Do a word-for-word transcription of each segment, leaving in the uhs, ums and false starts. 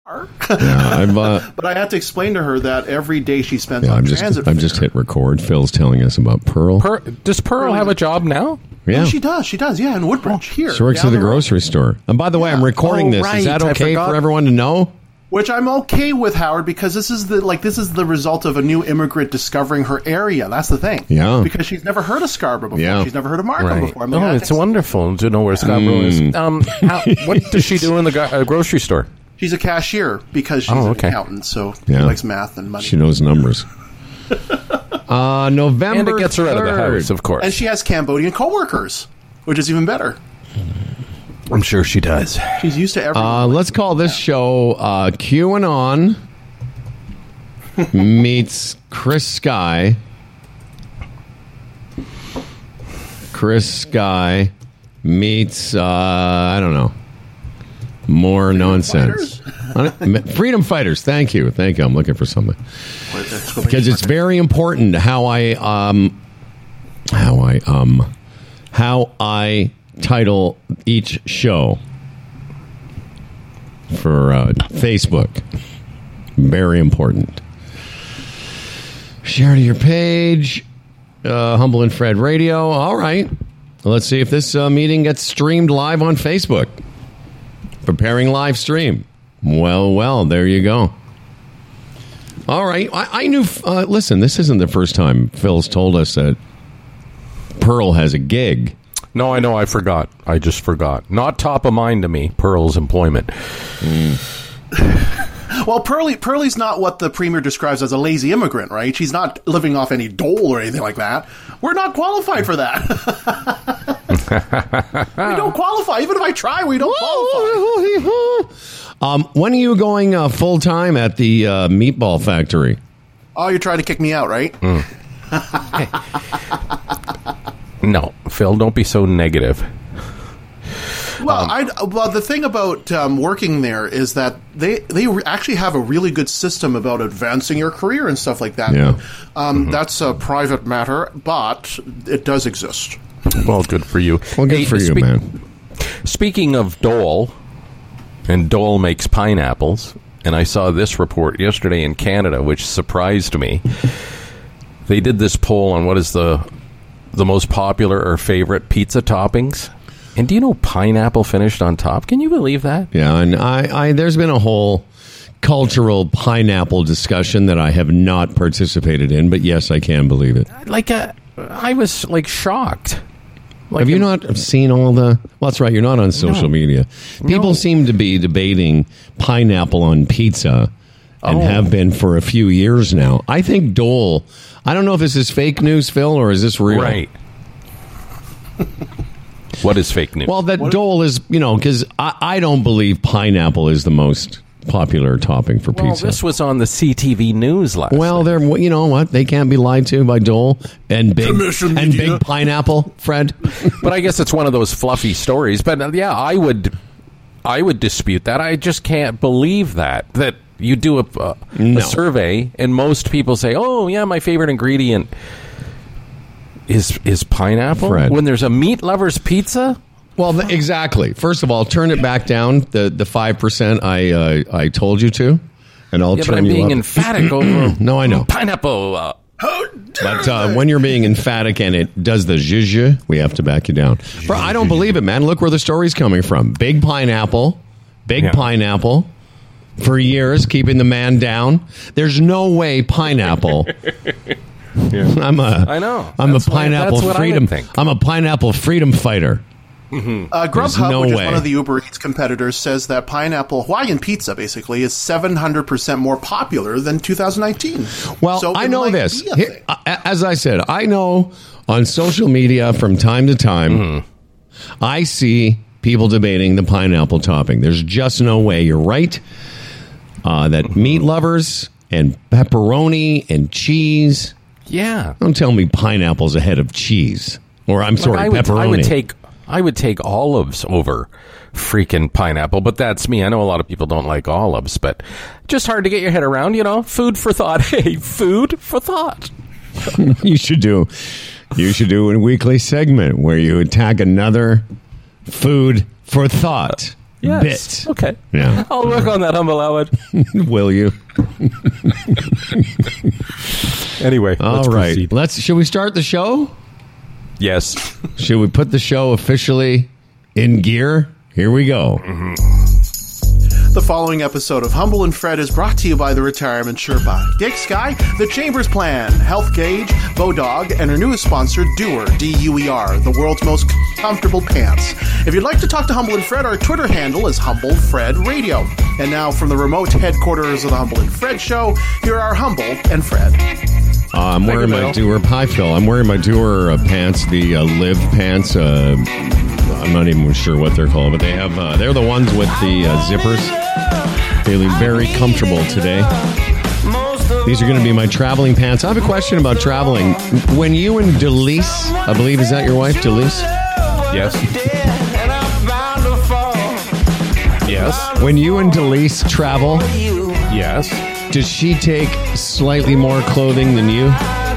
Yeah, I'm, uh, but I had to explain to her that every day she spends yeah, on I'm just, transit. I'm just hit record. Phil's telling us about Pearl. Per, does Pearl have a job now? Yeah, oh, she does. She does. Yeah, in Woodbridge here. She works at the grocery store. And by the way, I'm recording Oh, this. right. Is that I okay forgot. for everyone to know? Which I'm okay with, Howard, because this is the like this is the result of a new immigrant discovering her area. That's the thing. Yeah. Because she's never heard of Scarborough before. Yeah. She's never heard of Markham Right. before. I mean, Oh, I it's think- wonderful to know where Scarborough Mm. is. Um, how, what does she do in the go- uh, grocery store? She's a cashier because she's Oh, an okay. accountant, so Yeah. she likes math and money. She knows numbers. uh, November And it gets her out of the third. house, of course. And she has Cambodian coworkers, which is even better. I'm sure she does. She's used to everything. Uh, let's call this show uh, QAnon meets Chris Sky. Chris Sky meets, uh, I don't know, more nonsense. Freedom Fighters. Thank you. Thank you. I'm looking for something. Because it's very important how I, um, how I, um, how I title each show for uh, Facebook. Very important. Share to your page. Uh, Humble and Fred Radio. All right. Let's see if this uh, meeting gets streamed live on Facebook. Preparing live stream. Well, well, there you go. All right. I, I knew... Uh, listen, this isn't the first time Phil's told us that Pearl has a gig. No, I know. I forgot. I just forgot. Not top of mind to me, Pearl's employment. Mm. Well, Pearlie, Pearlie's not what the Premier describes as a lazy immigrant, right? She's not living off any dole or anything like that. We're not qualified for that. We don't qualify. Even if I try, we don't qualify. Um, when are you going uh, full time at the uh, meatball factory? Oh, you're trying to kick me out, right? Mm. No, Phil, don't be so negative. Well, Um, I, well, the thing about um, working there is that they they re- actually have a really good system about advancing your career and stuff like that. Yeah. Um, Mm-hmm. That's a private matter, but it does exist. Well, good for you. Well, good Hey, for you, spe- man. Speaking of Dole, and Dole makes pineapples, and I saw this report yesterday in Canada, which surprised me. They did this poll on what is the the most popular or favorite pizza toppings. And do you know pineapple finished on top? Can you believe that? Yeah, and I, I there's been a whole cultural pineapple discussion that I have not participated in, but yes, I can believe it. Like, uh, I was, like, shocked. Like Have you in- not seen all the... Well, that's right, you're not on social No. media. People No. seem to be debating pineapple on pizza and Oh. have been for a few years now. I think Dole... I don't know if this is fake news, Phil, or is this real? Right. What is fake news? Well, that Dole is, you know, because I, I don't believe pineapple is the most popular topping for Well, pizza. this was on the C T V News last Well, night. they're you know what they can't be lied to by Dole and big Commission and media. big pineapple, Fred. But I guess it's one of those fluffy stories. But uh, yeah, I would, I would dispute that. I just can't believe that that you do a, a, No. a survey and most people say, "Oh yeah, my favorite ingredient is is pineapple." Fred. When there's a meat lover's pizza. Well, the, exactly. First of all, turn it back down the the five percent I uh, I told you to, and I'll Yeah, turn but I'm you being up. emphatic over. No, I know. Pineapple. Uh, But uh, when you're being emphatic and it does the zhuzh, we have to back you down. Bro, I don't believe it, man. Look where the story's coming from. Big pineapple, big Yeah. pineapple. For years, keeping the man down. There's no way pineapple. I'm a. I know. I'm That's a what- pineapple that's what I would freedom. think. I'm a pineapple freedom fighter. Uh, Grubhub, no which way. is one of the Uber Eats competitors, says that pineapple Hawaiian pizza basically is seven hundred percent more popular than two thousand nineteen. Well, So I it know might this. be a Here- thing. a- as I said, I know on social media from time to time, Mm-hmm. I see people debating the pineapple topping. There's just no way. You're right. Uh, that meat lovers and pepperoni and cheese. yeah. Don't tell me pineapple's ahead of cheese. Or I'm sorry, Like, I would, pepperoni. I would take I would take olives over freaking pineapple, but that's me. I know a lot of people don't like olives, but just hard to get your head around, you know. Food for thought. Hey, food for thought. you should do. You should do a weekly segment where you attack another food for thought. Yes. bit. Okay. Yeah. I'll work on that, Humble Howard. Will you? Anyway, All let's right. proceed. Let's. Should we start the show? Yes. Should we put the show officially in gear? Here we go. The following episode of Humble and Fred is brought to you by the Retirement Sure by Dick Sky, The Chambers Plan, Health Gauge, Bodog, and our newest sponsor, Doer, D U E R, the world's most comfortable pants. If you'd like to talk to Humble and Fred, our Twitter handle is Humble Fred Radio. And now from the remote headquarters of the Humble and Fred Show, here are Humble and Fred. Uh, I'm Thank wearing you, my Bill. Doer. Hi, Phil. I'm wearing my Doer uh, pants, the uh, Live pants. Uh, I'm not even sure what they're called, but they have. Uh, they're the ones with the uh, zippers. They look very comfortable today. These are going to be my traveling pants. I have a question about traveling. When you and Delise, I believe, is that your wife, Delise? Yes. Yes. When you and Delise travel, Yes. does she take slightly more clothing than you?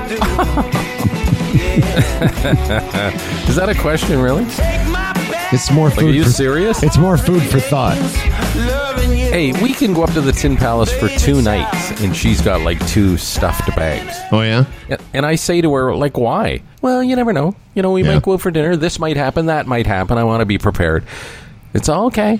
Is that a question, really? It's more Like, food. are you for, serious? It's more food for thought. Hey, we can go up to the Tin Palace for two nights, and she's got like two stuffed bags. Oh yeah. And I say to her, like, why? Well, you never know. You know, we Yeah. might go out for dinner. This might happen. That might happen. I want to be prepared. It's all okay.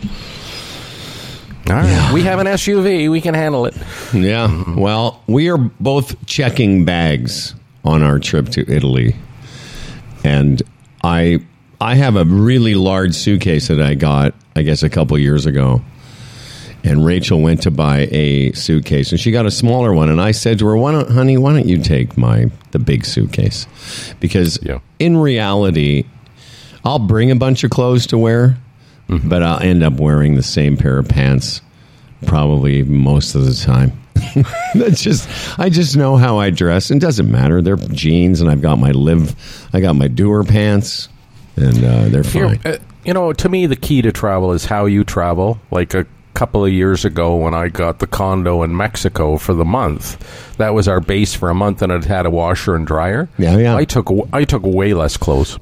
All right. Yeah. We have an S U V. We can handle it. Yeah. Well, we are both checking bags on our trip to Italy, and I I have a really large suitcase that I got, I guess, a couple years ago. And Rachel went to buy a suitcase, and she got a smaller one. And I said to her, "Why don't, honey? Why don't you take my the big suitcase?" Because Yeah. in reality, I'll bring a bunch of clothes to wear, but I'll end up wearing the same pair of pants probably most of the time. That's just I just know how I dress. It doesn't matter. They're jeans, and I've got my live. I got my Doer pants, and uh, they're Here, fine. uh, you know, to me, the key to travel is how you travel. Like a couple of years ago when I got the condo in Mexico for the month, that was our base for a month, and it had a washer and dryer. Yeah, yeah. I took I took way less clothes.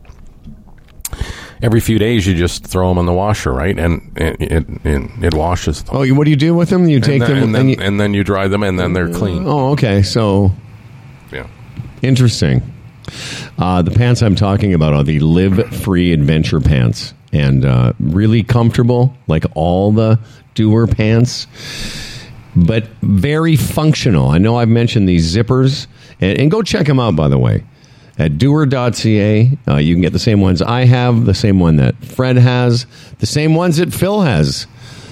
Every few days, you just throw them in the washer, right? And it it, it, it washes them. Oh, you- what do you do with them? You take and then, them and, then, you, and then you dry them, and then they're clean. oh, okay. So Yeah. interesting. Uh, the pants I'm talking about are the Live Free Adventure pants, and uh, really comfortable, like all the Doer pants, but very functional. I know I've mentioned these zippers, and, and go check them out, by the way. At doer dot c a, uh, you can get the same ones I have, the same one that Fred has, the same ones that Phil has.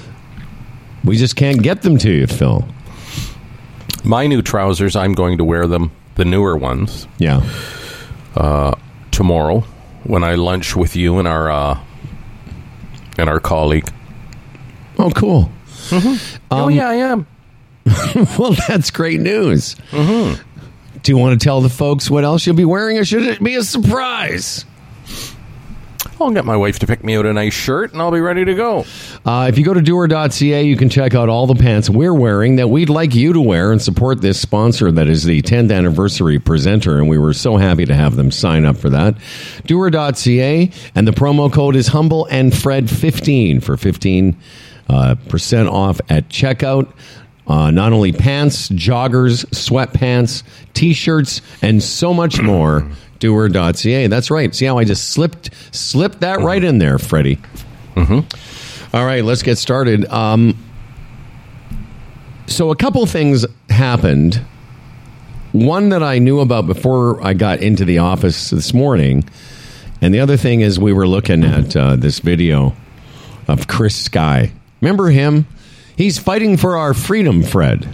We just can't get them to you, Phil. My new trousers, I'm going to wear them, the newer ones, Yeah. tomorrow when I lunch with you and our uh, and our colleague. Oh, cool. oh yeah, I am. Well, that's great news. Mm-hmm. Do you want to tell the folks what else you'll be wearing, or should it be a surprise? I'll get my wife to pick me out a nice shirt, and I'll be ready to go. Uh, if you go to doer dot c a, you can check out all the pants we're wearing that we'd like you to wear and support this sponsor that is the tenth anniversary presenter, and we were so happy to have them sign up for that. doer dot c a, and the promo code is Humble and Fred fifteen for fifteen uh, percent off at checkout. Uh, not only pants, joggers, sweatpants, T-shirts, and so much more. doer dot c a. That's right. See how I just slipped slipped that right in there, Freddie. Mm-hmm. All right, let's get started. Um, so a couple things happened. One that I knew about before I got into the office this morning, and the other thing is we were looking at uh, this video of Chris Sky. Remember him? He's fighting for our freedom, Fred.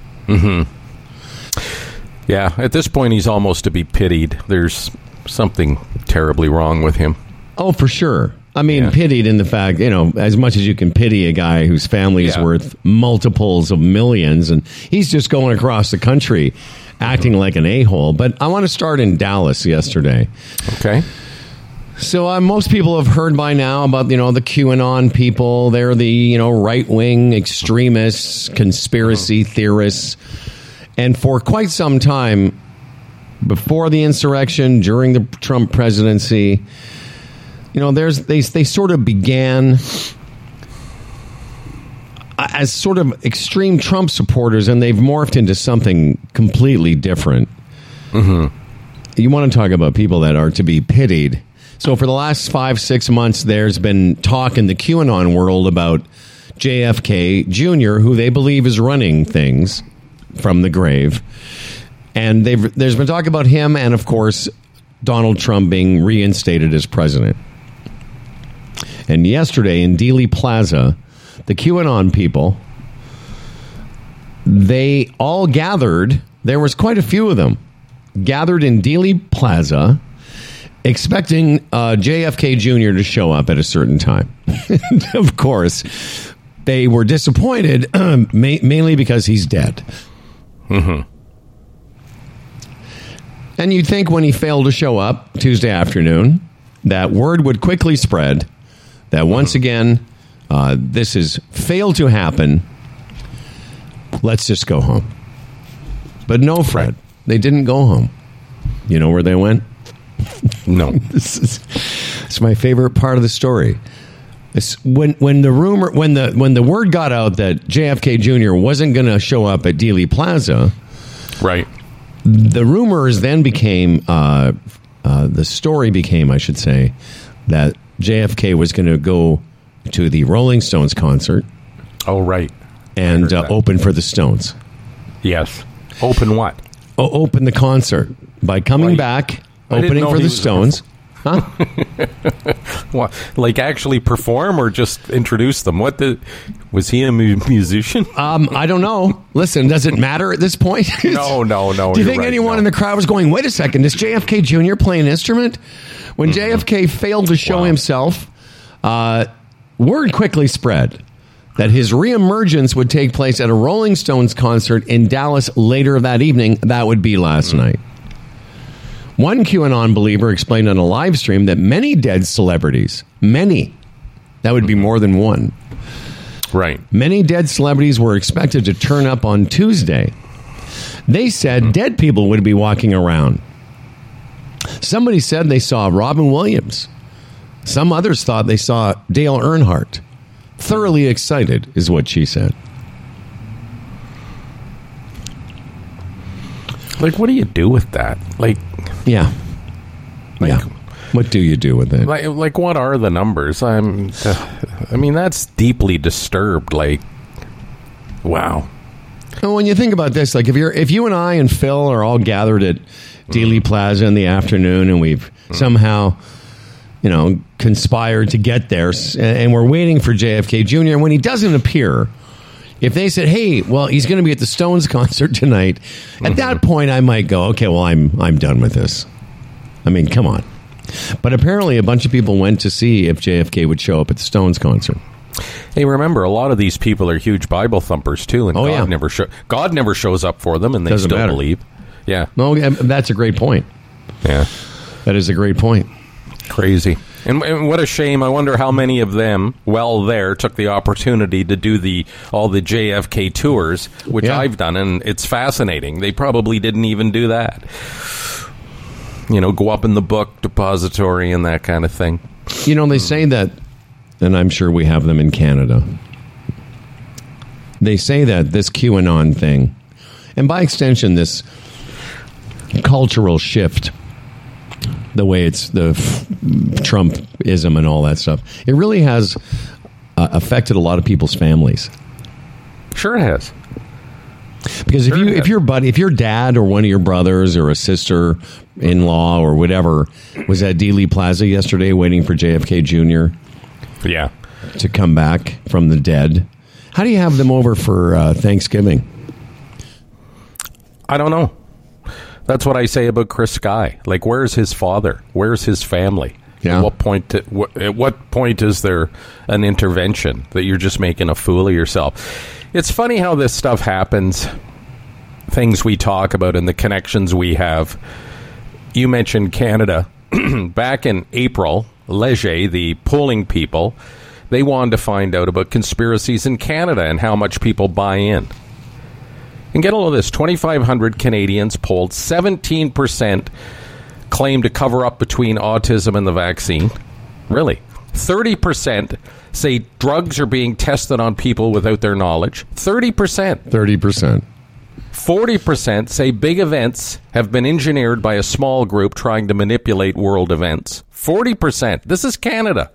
Yeah, at this point, he's almost to be pitied. There's something terribly wrong with him. Oh, for sure. I mean, Yeah. pitied in the fact, you know, as much as you can pity a guy whose family is Yeah. worth multiples of millions, and he's just going across the country acting like an a-hole. But I want to start in Dallas yesterday. Okay. So uh, most people have heard by now about, you know, the QAnon people. They're the, you know, right-wing extremists, conspiracy theorists. And for quite some time, before the insurrection, during the Trump presidency, you know, there's they they sort of began as sort of extreme Trump supporters, and they've morphed into something completely different. Mm-hmm. You want to talk about people that are to be pitied. So for the last five, six months, there's been talk in the QAnon world about J F K Junior, who they believe is running things from the grave. And they've, there's been talk about him and, of course, Donald Trump being reinstated as president. And yesterday in Dealey Plaza, the QAnon people, they all gathered. There was quite a few of them gathered in Dealey Plaza, expecting uh, J F K Junior to show up at a certain time. And of course, they were disappointed, ma- mainly because he's dead. Mm-hmm. And you'd think when he failed to show up Tuesday afternoon, that word would quickly spread that once again, uh, this has failed to happen. Let's just go home. But no, Fred, right. They didn't go home. You know where they went? No. This is it's my favorite part of the story. It's when when the rumor when the when the word got out that J F K Junior wasn't going to show up at Dealey Plaza, right? The rumors then became uh, uh, the story became, I should say, that J F K was going to go to the Rolling Stones concert. Oh, right. And uh, open for the Stones. Yes. Open what? O- open the concert by coming right. back, opening for the Stones. Huh? What, like actually perform or just introduce them? What the was he a mu- musician? Um, I don't know. Listen, does it matter at this point? no, no, no. Do you think right, anyone no. in the crowd was going, wait a second, does J F K Junior play an instrument? When mm-hmm. J F K failed to show wow. himself, uh, word quickly spread that his reemergence would take place at a Rolling Stones concert in Dallas later that evening. That would be last mm-hmm. night. One QAnon believer explained on a live stream that many dead celebrities, many, that would be more than one. Right. Many dead celebrities were expected to turn up on Tuesday. They said mm-hmm. dead people would be walking around. Somebody said they saw Robin Williams. Some others thought they saw Dale Earnhardt. Thoroughly excited is what she said. Like, what do you do with that? Like, yeah, like, yeah. What do you do with it? Like, like, what are the numbers? I'm. Uh, I mean, that's deeply disturbed. Like, wow. And when you think about this, like, if you're, if you and I and Phil are all gathered at Dealey mm. Plaza in the afternoon, and we've mm. somehow, you know, conspired to get there, and we're waiting for J F K Junior, and when he doesn't appear. If they said, "Hey, well, he's going to be at the Stones concert tonight," mm-hmm. at that point, I might go, "Okay, well, I'm I'm done with this." I mean, come on. But apparently, a bunch of people went to see if J F K would show up at the Stones concert. Hey, remember, a lot of these people are huge Bible thumpers too, and oh, God yeah. never show God never shows up for them, and they Doesn't still matter. believe. Yeah, no, that's a great point. Yeah, that is a great point. Crazy. And, and what a shame. I wonder how many of them, well, there, took the opportunity to do the all the J F K tours, which yeah. I've done, and it's fascinating. They probably didn't even do that. You know, go up in the book depository and that kind of thing. You know, they say that, and I'm sure we have them in Canada, they say that this QAnon thing, and by extension, this cultural shift, the way it's the f- Trumpism and all that stuff, it really has uh, affected a lot of people's families. Sure it has. Because sure if you if your buddy, if your dad or one of your brothers or a sister-in-law or whatever was at Dealey Plaza yesterday waiting for J F K Junior yeah, to come back from the dead, how do you have them over for uh, Thanksgiving? I don't know. That's what I say about Chris Sky. Like, where's his father? Where's his family? Yeah. At what point? To, wh- at what point is there an intervention that you're just making a fool of yourself? It's funny how this stuff happens. Things we talk about and the connections we have. You mentioned Canada. Back in April, Leger, the polling people, they wanted to find out about conspiracies in Canada and how much people buy in. And get all of this, twenty-five hundred Canadians polled, seventeen percent claim to cover up between autism and the vaccine. Really? thirty percent say drugs are being tested on people without their knowledge. thirty percent. thirty percent. forty percent say big events have been engineered by a small group trying to manipulate world events. forty percent. This is Canada.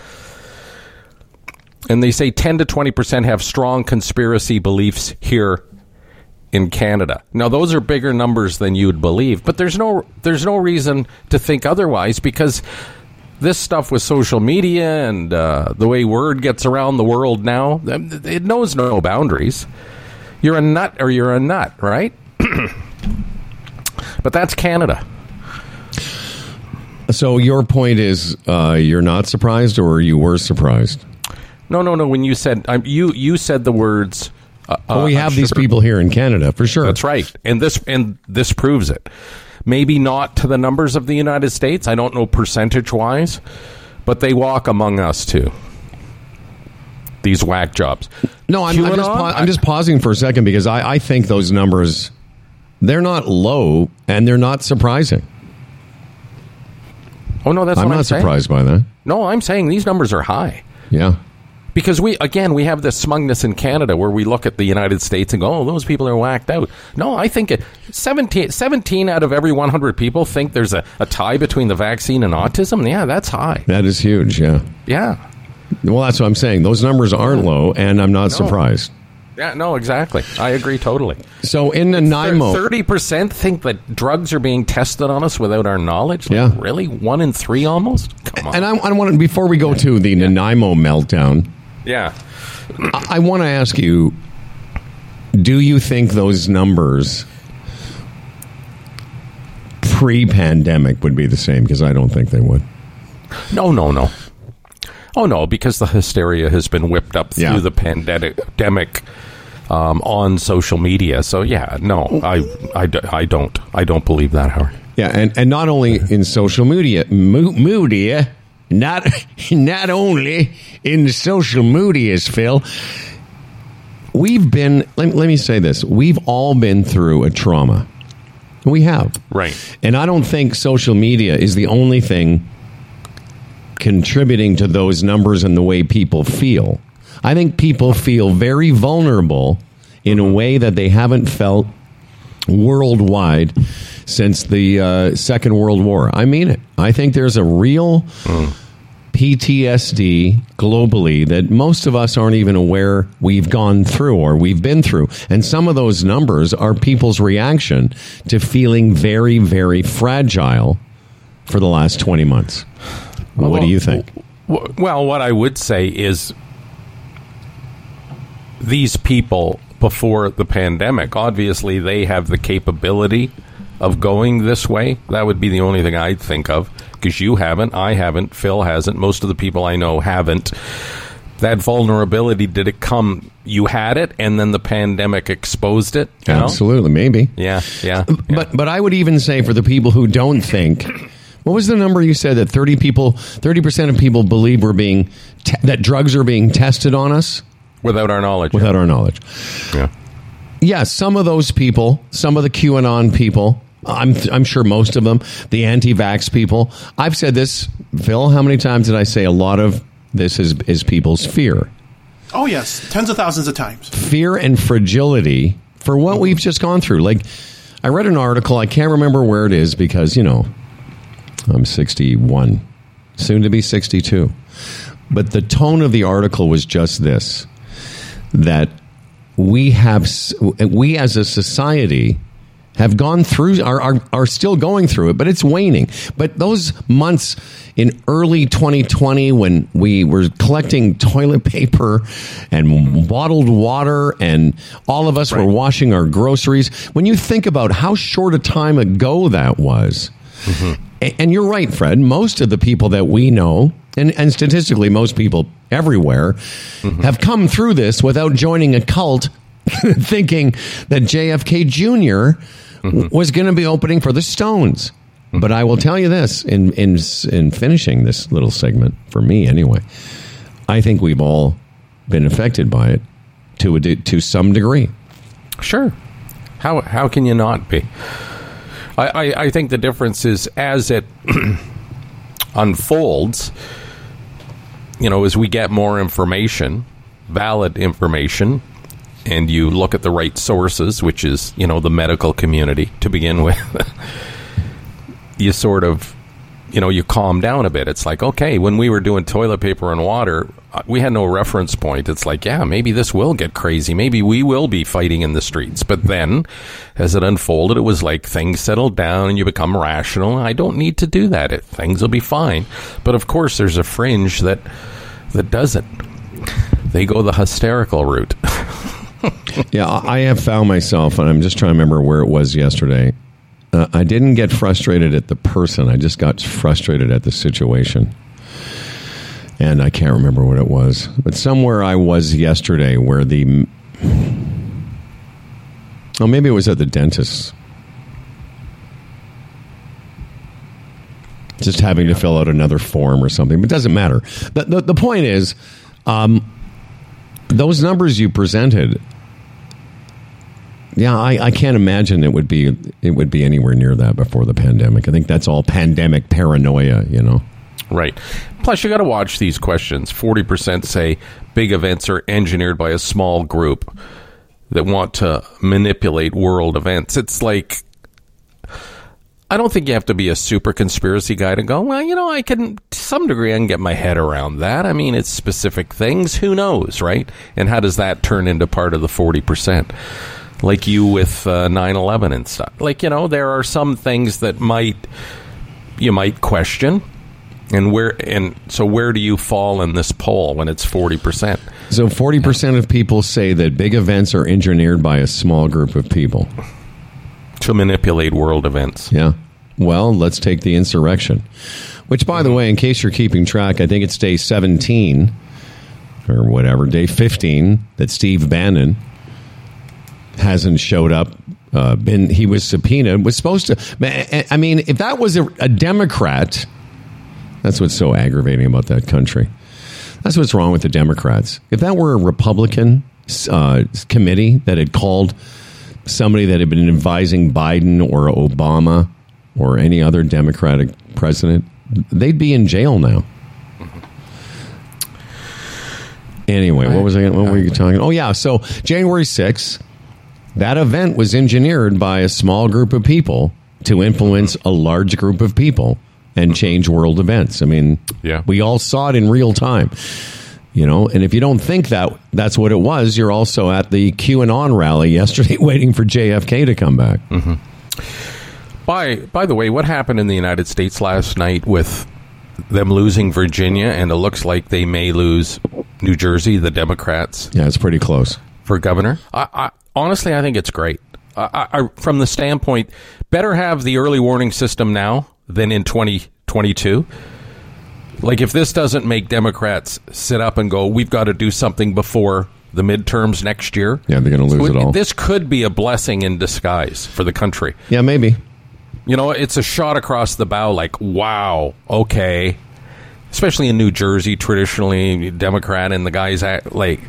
And they say ten to twenty percent have strong conspiracy beliefs here in Canada. Now, those are bigger numbers than you'd believe, but there's no there's no reason to think otherwise, because this stuff with social media and uh, the way word gets around the world now, it knows no boundaries. You're a nut or you're a nut, right? But that's Canada. So your point is uh, you're not surprised, or you were surprised? No, no, no. When you said um, you you said the words. Uh, well, we uh, have sure. these people here in Canada for sure. That's right, and this and this proves it. Maybe not to the numbers of the United States. I don't know percentage wise, but they walk among us too. These whack jobs. No, I'm, I'm, just, pa- I'm just pausing for a second because I, I think those numbers, they're not low and they're not surprising. Oh no, that's I'm what not I'm surprised saying. by that. No, I'm saying these numbers are high. Yeah. Because we, again, we have this smugness in Canada where we look at the United States and go, oh, those people are whacked out. No, I think it, seventeen, seventeen out of every one hundred people think there's a, a tie between the vaccine and autism. Yeah, that's high. That is huge, yeah. Yeah. Well, that's what I'm saying. Those numbers aren't low, and I'm not No. surprised. Yeah, no, exactly. I agree totally. So in Nanaimo... thirty percent think that drugs are being tested on us without our knowledge? Like, Yeah. Really? One in three almost? Come on. And I, I want to, before we go to the Nanaimo meltdown... Yeah. I, I want to ask you, do you think those numbers pre-pandemic would be the same? Because I don't think they would. No, no, no. Oh, no, because the hysteria has been whipped up through Yeah. the pandemic um, on social media. So, yeah, no, I, I, d- I don't. I don't believe that, Howard. Yeah, and, and not only in social media, mo- media, not not only in the social medias, Phil. We've been, let, let me say this, we've all been through a trauma. We have. Right. And I don't think social media is the only thing contributing to those numbers and the way people feel. I think people feel very vulnerable in a way that they haven't felt worldwide since the uh, Second World War. I mean it. I think there's a real mm. P T S D globally that most of us aren't even aware we've gone through or we've been through. And some of those numbers are people's reaction to feeling very, very fragile for the last twenty months. What well, do you think? Well, what I would say is these people before the pandemic, obviously they have the capability of going this way. That would be the only thing I'd think of, because you haven't, I haven't, Phil hasn't, most of the people I know haven't. That vulnerability, did it come, you had it, and then the pandemic exposed it? You Absolutely, know? maybe. Yeah, yeah, yeah. But but I would even say for the people who don't think, what was the number you said that thirty people, thirty percent of people believe we're being, te- that drugs are being tested on us? Without our knowledge. Without our knowledge. Yeah. Yeah, some of those people, some of the QAnon people, I'm I'm sure most of them, the anti-vax people. I've said this, Phil, how many times did I say a lot of this is is people's fear? Oh, yes. Tens of thousands of times. Fear and fragility for what we've just gone through. Like, I read an article, I can't remember where it is because, you know, I'm sixty-one, soon to be sixty-two. But the tone of the article was just this, that we have, we as a society have gone through, are, are are still going through it, but it's waning. But those months in early twenty twenty when we were collecting toilet paper and bottled water and all of us right. were washing our groceries, when you think about how short a time ago that was, mm-hmm. and you're right, Fred, most of the people that we know, and, and statistically most people everywhere, mm-hmm. have come through this without joining a cult thinking that J F K Junior Mm-hmm. was going to be opening for the Stones. Mm-hmm. But I will tell you this, in, in in finishing this little segment, for me anyway, I think we've all been affected by it to a, to some degree. Sure. How how can you not be? I, I, I think the difference is as it unfolds, you know, as we get more information, valid information, and you look at the right sources, which is, you know, the medical community to begin with, you sort of, you know, you calm down a bit. It's like, okay, when we were doing toilet paper and water, we had no reference point. It's like, yeah, maybe this will get crazy. Maybe we will be fighting in the streets. But then, as it unfolded, it was like things settled down and you become rational. I don't need to do that. It, things will be fine. But of course, there's a fringe that that doesn't. They go the hysterical route. Yeah, I have found myself, and I'm just trying to remember where it was yesterday. Uh, I didn't get frustrated at the person. I just got frustrated at the situation. And I can't remember what it was. But somewhere I was yesterday where the... Oh, maybe it was at the dentist. Just having to fill out another form or something. But it doesn't matter. The, the, the point is, um, those numbers you presented... Yeah, I, I can't imagine it would be it would be anywhere near that before the pandemic. I think that's all pandemic paranoia, you know. Right. Plus, you got to watch these questions. forty percent say big events are engineered by a small group that want to manipulate world events. It's like, I don't think you have to be a super conspiracy guy to go, well, you know, I can, to some degree, I can get my head around that. I mean, it's specific things. Who knows, right? And how does that turn into part of the forty percent? Like you with uh, nine eleven and stuff. Like, you know, there are some things that might you might question. And where and so where do you fall in this poll when it's forty percent? So forty percent of people say that big events are engineered by a small group of people. To manipulate world events. Yeah. Well, let's take the insurrection. Which, by the way, in case you're keeping track, I think it's day seventeen or whatever, day fifteen, that Steve Bannon hasn't showed up. Uh, been he was subpoenaed. Was supposed to. I mean, if that was a, a Democrat, that's what's so aggravating about that country. That's what's wrong with the Democrats. If that were a Republican uh, committee that had called somebody that had been advising Biden or Obama or any other Democratic president, they'd be in jail now. Anyway, what was I? What were you talking? Oh yeah, so January sixth. That event was engineered by a small group of people to influence a large group of people and change world events. I mean, yeah. We all saw it in real time, you know, and if you don't think that that's what it was, you're also at the QAnon rally yesterday waiting for J F K to come back. Mm-hmm. By, by the way, what happened in the United States last night with them losing Virginia, and it looks like they may lose New Jersey, the Democrats? Yeah, it's pretty close. For governor? I, I Honestly, I think it's great. I, I, from the standpoint, better have the early warning system now than in twenty twenty-two. Like, if this doesn't make Democrats sit up and go, we've got to do something before the midterms next year. Yeah, they're going to lose so it all. This could be a blessing in disguise for the country. Yeah, maybe. You know, it's a shot across the bow, like, wow, okay. Especially in New Jersey, traditionally Democrat, and the guys act like...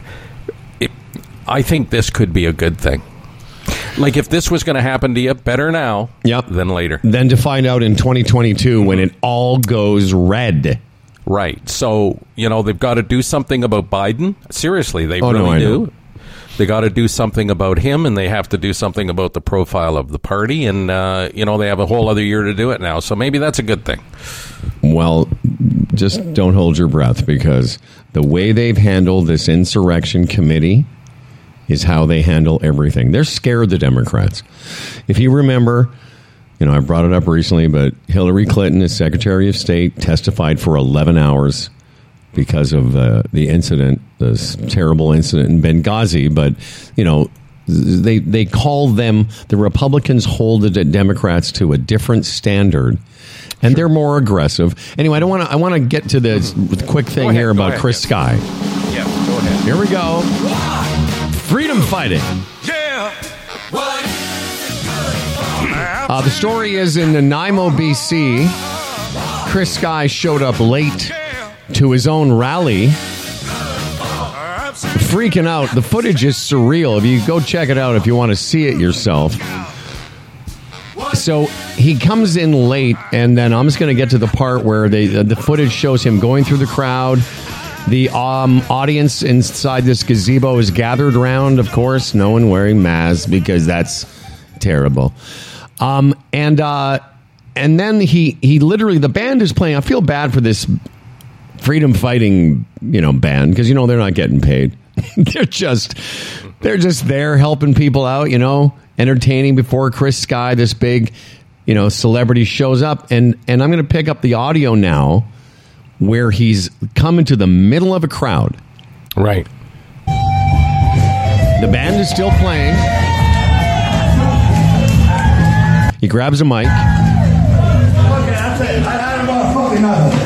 I think this could be a good thing. Like, if this was going to happen to you, better now yep. than later. Then to find out in twenty twenty-two when it all goes red. Right. So, you know, they've got to do something about Biden. Seriously, they oh, really no, I do. Know. They got to do something about him, and they have to do something about the profile of the party. And, uh, you know, they have a whole other year to do it now. So maybe that's a good thing. Well, just don't hold your breath, because the way they've handled this insurrection committee is how they handle everything. They're scared, the Democrats. If you remember, you know, I brought it up recently, but Hillary Clinton, as Secretary of State, testified for eleven hours because of uh, the incident, this terrible incident in Benghazi. But, you know, they they call them, the Republicans hold the Democrats to a different standard, and sure. they're more aggressive. Anyway, I don't want to. I want to get to this quick thing ahead, here about ahead, Chris yeah. Sky. Yeah, go ahead. Here we go. Freedom fighting. Yeah. Uh, the story is in Nanaimo, B C. Chris Sky showed up late to his own rally. Freaking out. The footage is surreal. If you go check it out if you want to see it yourself. So he comes in late, and then I'm just going to get to the part where they, the footage shows him going through the crowd. The um, audience inside this gazebo is gathered around, of course, no one wearing masks because that's terrible. Um, and uh, and then he, he literally, the band is playing. I feel bad for this freedom fighting, you know, band because, you know, they're not getting paid. they're just they're just there helping people out, you know, entertaining before Chris Sky, this big, you know, celebrity shows up. And, and I'm going to pick up the audio now where he's coming to the middle of a crowd. Right. The band is still playing. He grabs a mic. Okay, that's it. I had about fucking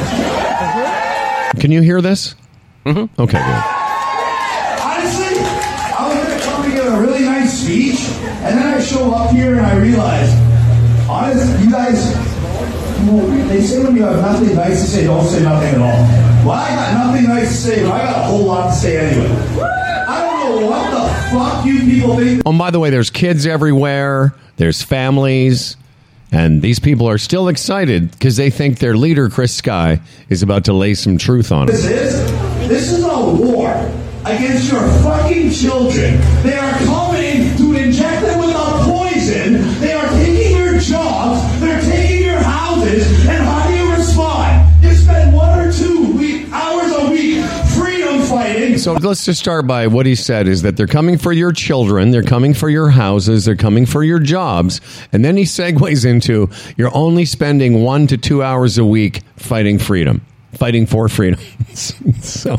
nothing. Can you hear this? Mm-hmm. Okay, good. Honestly, I was going to come to give a really nice speech, and then I show up here and I realize, honestly, you guys, well, they say when you have nothing nice to say, don't say nothing at all. Well, I got nothing nice to say, but I got a whole lot to say anyway. I don't know what the fuck you people think. Oh, and by the way, there's kids everywhere. There's families. And these people are still excited because they think their leader, Chris Sky, is about to lay some truth on it. This is? This is a war against your fucking children. They are coming to inject them with a poison. They are taking your jobs. They're taking your houses. And how do you respond? You spend one or two week, hours a week freedom fighting. So let's just start by what he said is that they're coming for your children, they're coming for your houses, they're coming for your jobs. And then he segues into you're only spending one to two hours a week fighting freedom, fighting for freedom. so,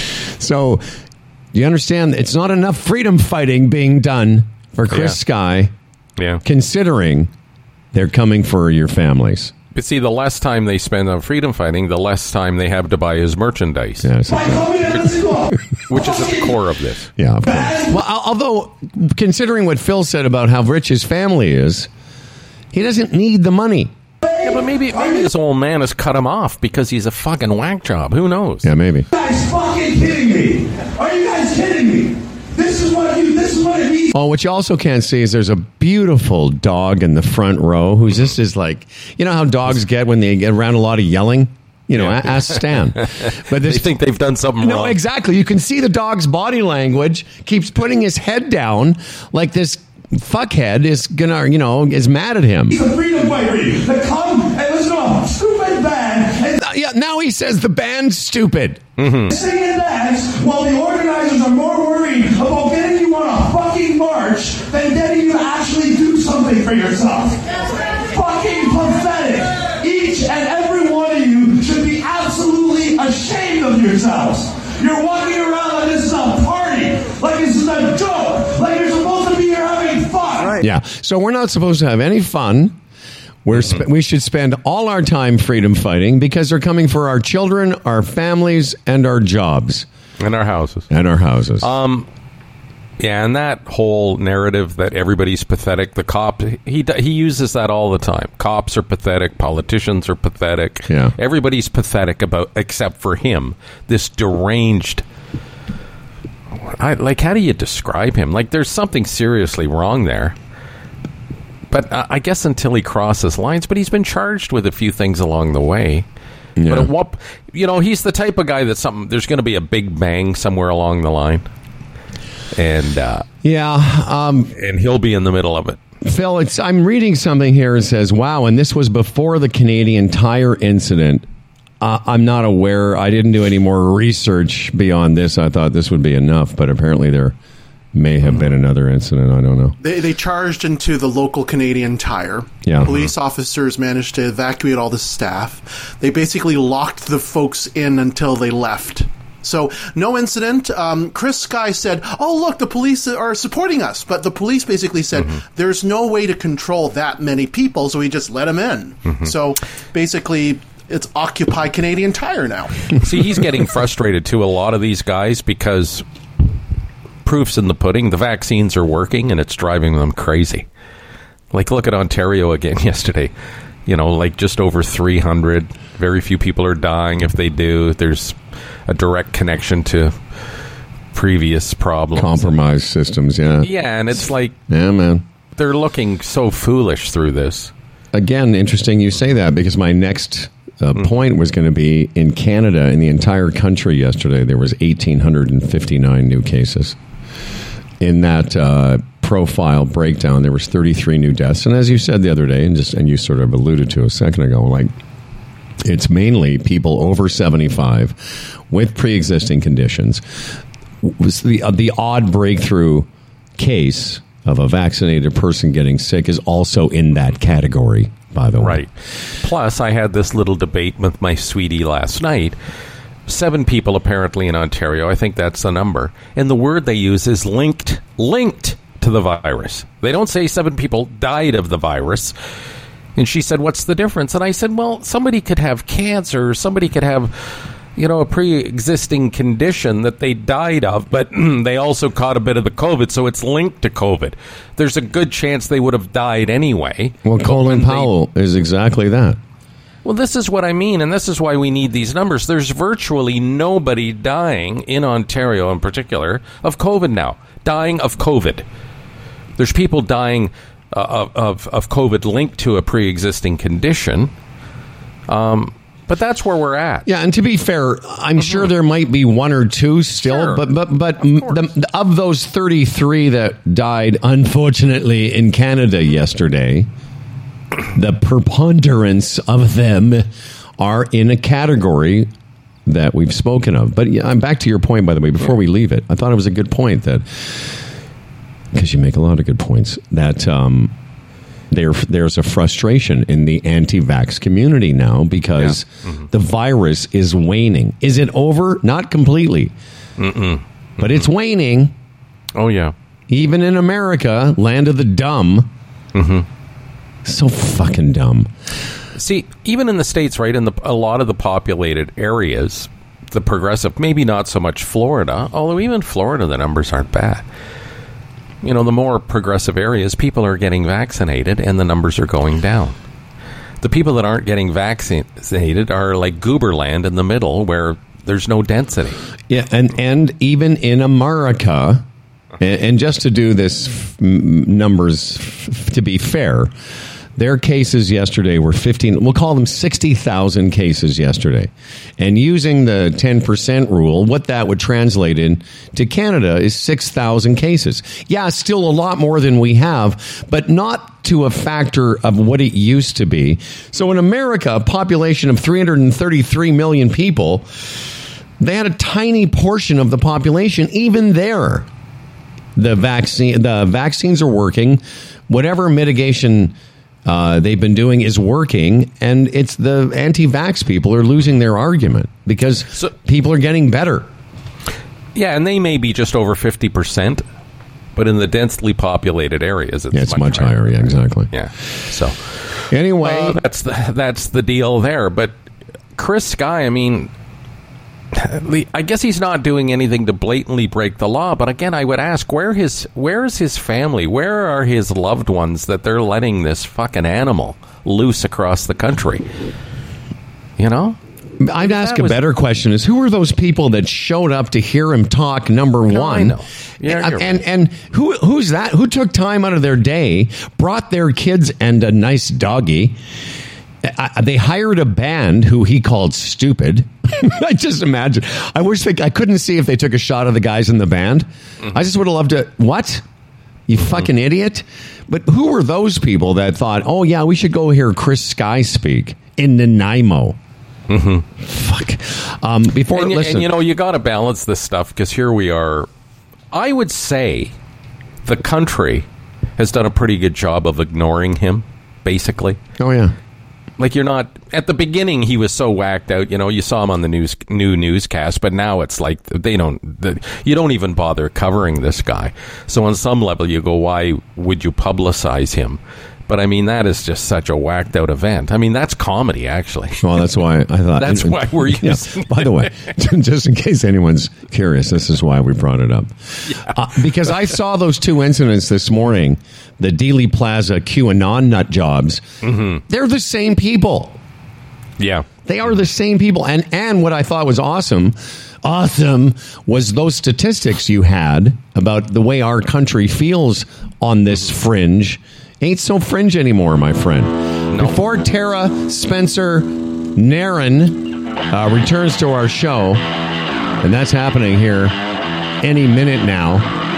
so you understand it's not enough freedom fighting being done for Chris Yeah. Sky, Yeah. considering they're coming for your families. But see, the less time they spend on freedom fighting, the less time they have to buy his merchandise, Yeah, so- By coming and let's go. which is at the core of this. Yeah, of course. Well, al- although considering what Phil said about how rich his family is, he doesn't need the money. Yeah, but maybe, maybe this old man has cut him off because he's a fucking whack job. Who knows? Yeah, maybe. You guys fucking kidding me? Are you guys kidding me? This is what you. This is what it means. Oh, what you also can't see is there's a beautiful dog in the front row who's just is like, you know how dogs get when they get around a lot of yelling? You know, Yeah. a- ask Stan. But They this, think they've done something no, wrong. exactly. You can see the dog's body language keeps putting his head down like this fuckhead is gonna, you know, is mad at him. He's a freedom fighter to come and listen to a stupid band and Uh, Yeah, now he says the band's stupid. sing and dance while the organizers are more worried about getting you on a fucking march than getting you to actually do something for yourself. Fucking pathetic. Each and every one of you should be absolutely ashamed of yourselves. You're walking around like this is a party, like this is a joke, like you're supposed to be here having fun. Yeah, so we're not supposed to have any fun. We're sp- we should spend all our time freedom fighting because they're coming for our children, our families, and our jobs In our houses. and our houses. Um, yeah, and that whole narrative that everybody's pathetic, the cop, he he uses that all the time. Cops are pathetic, politicians are pathetic. Yeah. Everybody's pathetic about, except for him, this deranged. I, like, how do you describe him? Like, there's something seriously wrong there. But uh, I guess until he crosses lines, but he's been charged with a few things along the way. Yeah. But at what, you know, he's the type of guy that something there's going to be a big bang somewhere along the line, and uh, yeah, um, and he'll be in the middle of it. Phil, it's, I'm reading something here that says, wow, and this was before the Canadian Tire incident. Uh, I'm not aware. I didn't do any more research beyond this. I thought this would be enough, but apparently there may have been another incident. I don't know. They, they charged into the local Canadian Tire. Yeah. Police officers managed to evacuate all the staff. They basically locked the folks in until they left. So, no incident. Um, Chris Sky said, oh, look, the police are supporting us. But the police basically said, mm-hmm. there's no way to control that many people, so we just let them in. Mm-hmm. So, basically, it's Occupy Canadian Tire now. See, he's getting frustrated, too, a lot of these guys, because proof's in the pudding. The vaccines are working, and it's driving them crazy. Like, look at Ontario again yesterday. You know, like just over three hundred. Very few people are dying. If they do, there's a direct connection to previous problems. Compromised systems, yeah. Yeah, and it's like, yeah, man. They're looking so foolish through this. Again, interesting you say that because my next The mm. point was going to be in Canada, in the entire country yesterday, there was one thousand eight hundred fifty-nine new cases. In that uh, profile breakdown, there was thirty-three new deaths. And as you said the other day, and just and you sort of alluded to a second ago, like it's mainly people over seventy-five with pre-existing conditions. Was the uh, the odd breakthrough case of a vaccinated person getting sick is also in that category, by the way. Right. Plus, I had this little debate with my sweetie last night. Seven people apparently in Ontario, I think that's the number. And the word they use is linked, linked to the virus. They don't say seven people died of the virus. And she said, what's the difference? And I said, well, somebody could have cancer, somebody could have, you know, a pre-existing condition that they died of, but they also caught a bit of the COVID, so it's linked to COVID. There's a good chance they would have died anyway. Well, Colin Powell they, is exactly that. Well, this is what I mean, and this is why we need these numbers. There's virtually nobody dying in Ontario in particular of COVID now. Dying of COVID. There's people dying uh, of, of COVID linked to a pre-existing condition. Um... But that's where we're at. Yeah, and to be fair, I'm mm-hmm. sure there might be one or two still, sure. but but but of, the, of those thirty-three that died, unfortunately, in Canada yesterday, the preponderance of them are in a category that we've spoken of. But yeah, I'm back to your point, by the way, before we leave it. I thought it was a good point that, because you make a lot of good points, that um, there there's a frustration in the anti-vax community now because yeah. mm-hmm. the virus is waning. Is it over? Not completely. Mm-mm. Mm-mm. But it's waning. Oh, yeah. Even in America, land of the dumb. Mm-hmm. So fucking dumb. See, even in the States, right, in the, a lot of the populated areas, the progressive, maybe not so much Florida, although even Florida, the numbers aren't bad. You know, the more progressive areas, people are getting vaccinated and the numbers are going down. The people that aren't getting vaccinated are like Gooberland in the middle where there's no density. Yeah, and, and even in America, and, and just to do this f- numbers f- to be fair, their cases yesterday were fifteen, we'll call them sixty thousand cases yesterday. And using the ten percent rule, what that would translate in to Canada is six thousand cases. Yeah, still a lot more than we have, but not to a factor of what it used to be. So in America, a population of three hundred thirty-three million people, they had a tiny portion of the population. Even there, the vaccine, the vaccines are working. Whatever mitigation Uh, they've been doing is working, and it's the anti-vax people are losing their argument because so, people are getting better. Yeah, and they may be just over fifty percent, but in the densely populated areas, it's, yeah, it's much, much higher. higher. Yeah, exactly. Yeah. So anyway, uh, that's the that's the deal there. But Chris Sky, I mean, I guess he's not doing anything to blatantly break the law. But again, I would ask, where his where is his family? Where are his loved ones that they're letting this fucking animal loose across the country? You know? I'd ask a was, better question is, who are those people that showed up to hear him talk, number no, one? I know. Yeah, and, and, and who who's that? Who took time out of their day, brought their kids and a nice doggy? I, they hired a band who he called stupid. I just imagine. I wish they, I couldn't see if they took a shot of the guys in the band. Mm-hmm. I just would have loved to. What? You mm-hmm. fucking idiot. But who were those people that thought, oh, yeah, we should go hear Chris Sky speak in Nanaimo? Mm-hmm. Fuck. Um, before, and, listen. And, you know, you got to balance this stuff because here we are. I would say the country has done a pretty good job of ignoring him, basically. Oh, yeah. Like, you're not, at the beginning, he was so whacked out, you know, you saw him on the news, new newscast, but now it's like, they don't, the, you don't even bother covering this guy. So on some level, you go, why would you publicize him? But, I mean, that is just such a whacked out event. I mean, that's comedy, actually. Well, that's why I thought. That's why we're using yeah. By the way, just in case anyone's curious, this is why we brought it up. Yeah. Uh, because I saw those two incidents this morning, the Dealey Plaza QAnon nut jobs. Mm-hmm. They're the same people. Yeah. They are the same people. And, and what I thought was awesome, awesome, was those statistics you had about the way our country feels on this fringe. Ain't so fringe anymore, my friend. No. Before Tara Spencer Naren uh, returns to our show, and that's happening here any minute now.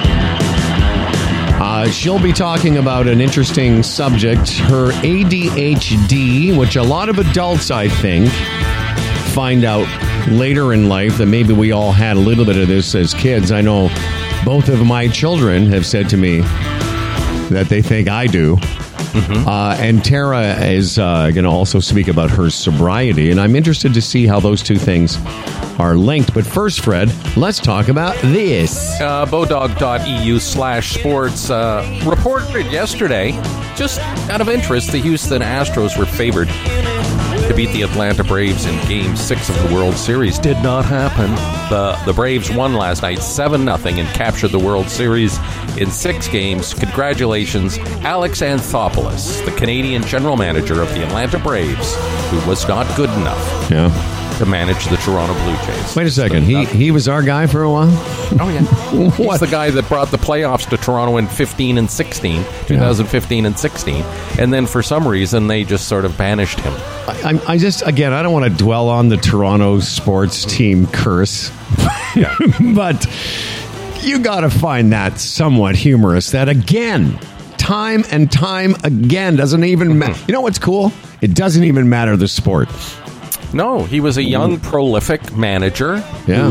Uh, she'll be talking about an interesting subject, her A D H D, which a lot of adults, I think, find out later in life that maybe we all had a little bit of this as kids. I know both of my children have said to me that they think I do. Mm-hmm. Uh, and Tara is uh, going to also speak about her sobriety, and I'm interested to see how those two things are linked. But first, Fred, let's talk about this. Uh, Bodog.eu slash sports uh, reported yesterday, just out of interest, the Houston Astros were favored to beat the Atlanta Braves in Game six of the World Series. Did not happen. The the Braves won last night seven nothing and captured the World Series in six games. Congratulations, Alex Anthopoulos, the Canadian general manager of the Atlanta Braves, who was not good enough Yeah. to manage the Toronto Blue Jays. Wait a second. He he was our guy for a while? Oh, yeah. He's the guy that brought the playoffs to Toronto in fifteen and sixteen, twenty fifteen and sixteen. And then for some reason, they just sort of banished him. I, I just, again, I don't want to dwell on the Toronto sports team curse. Yeah. But you got to find that somewhat humorous. That, again, time and time again, doesn't even matter. You know what's cool? It doesn't even matter the sport. No, he was a young, prolific manager Yeah.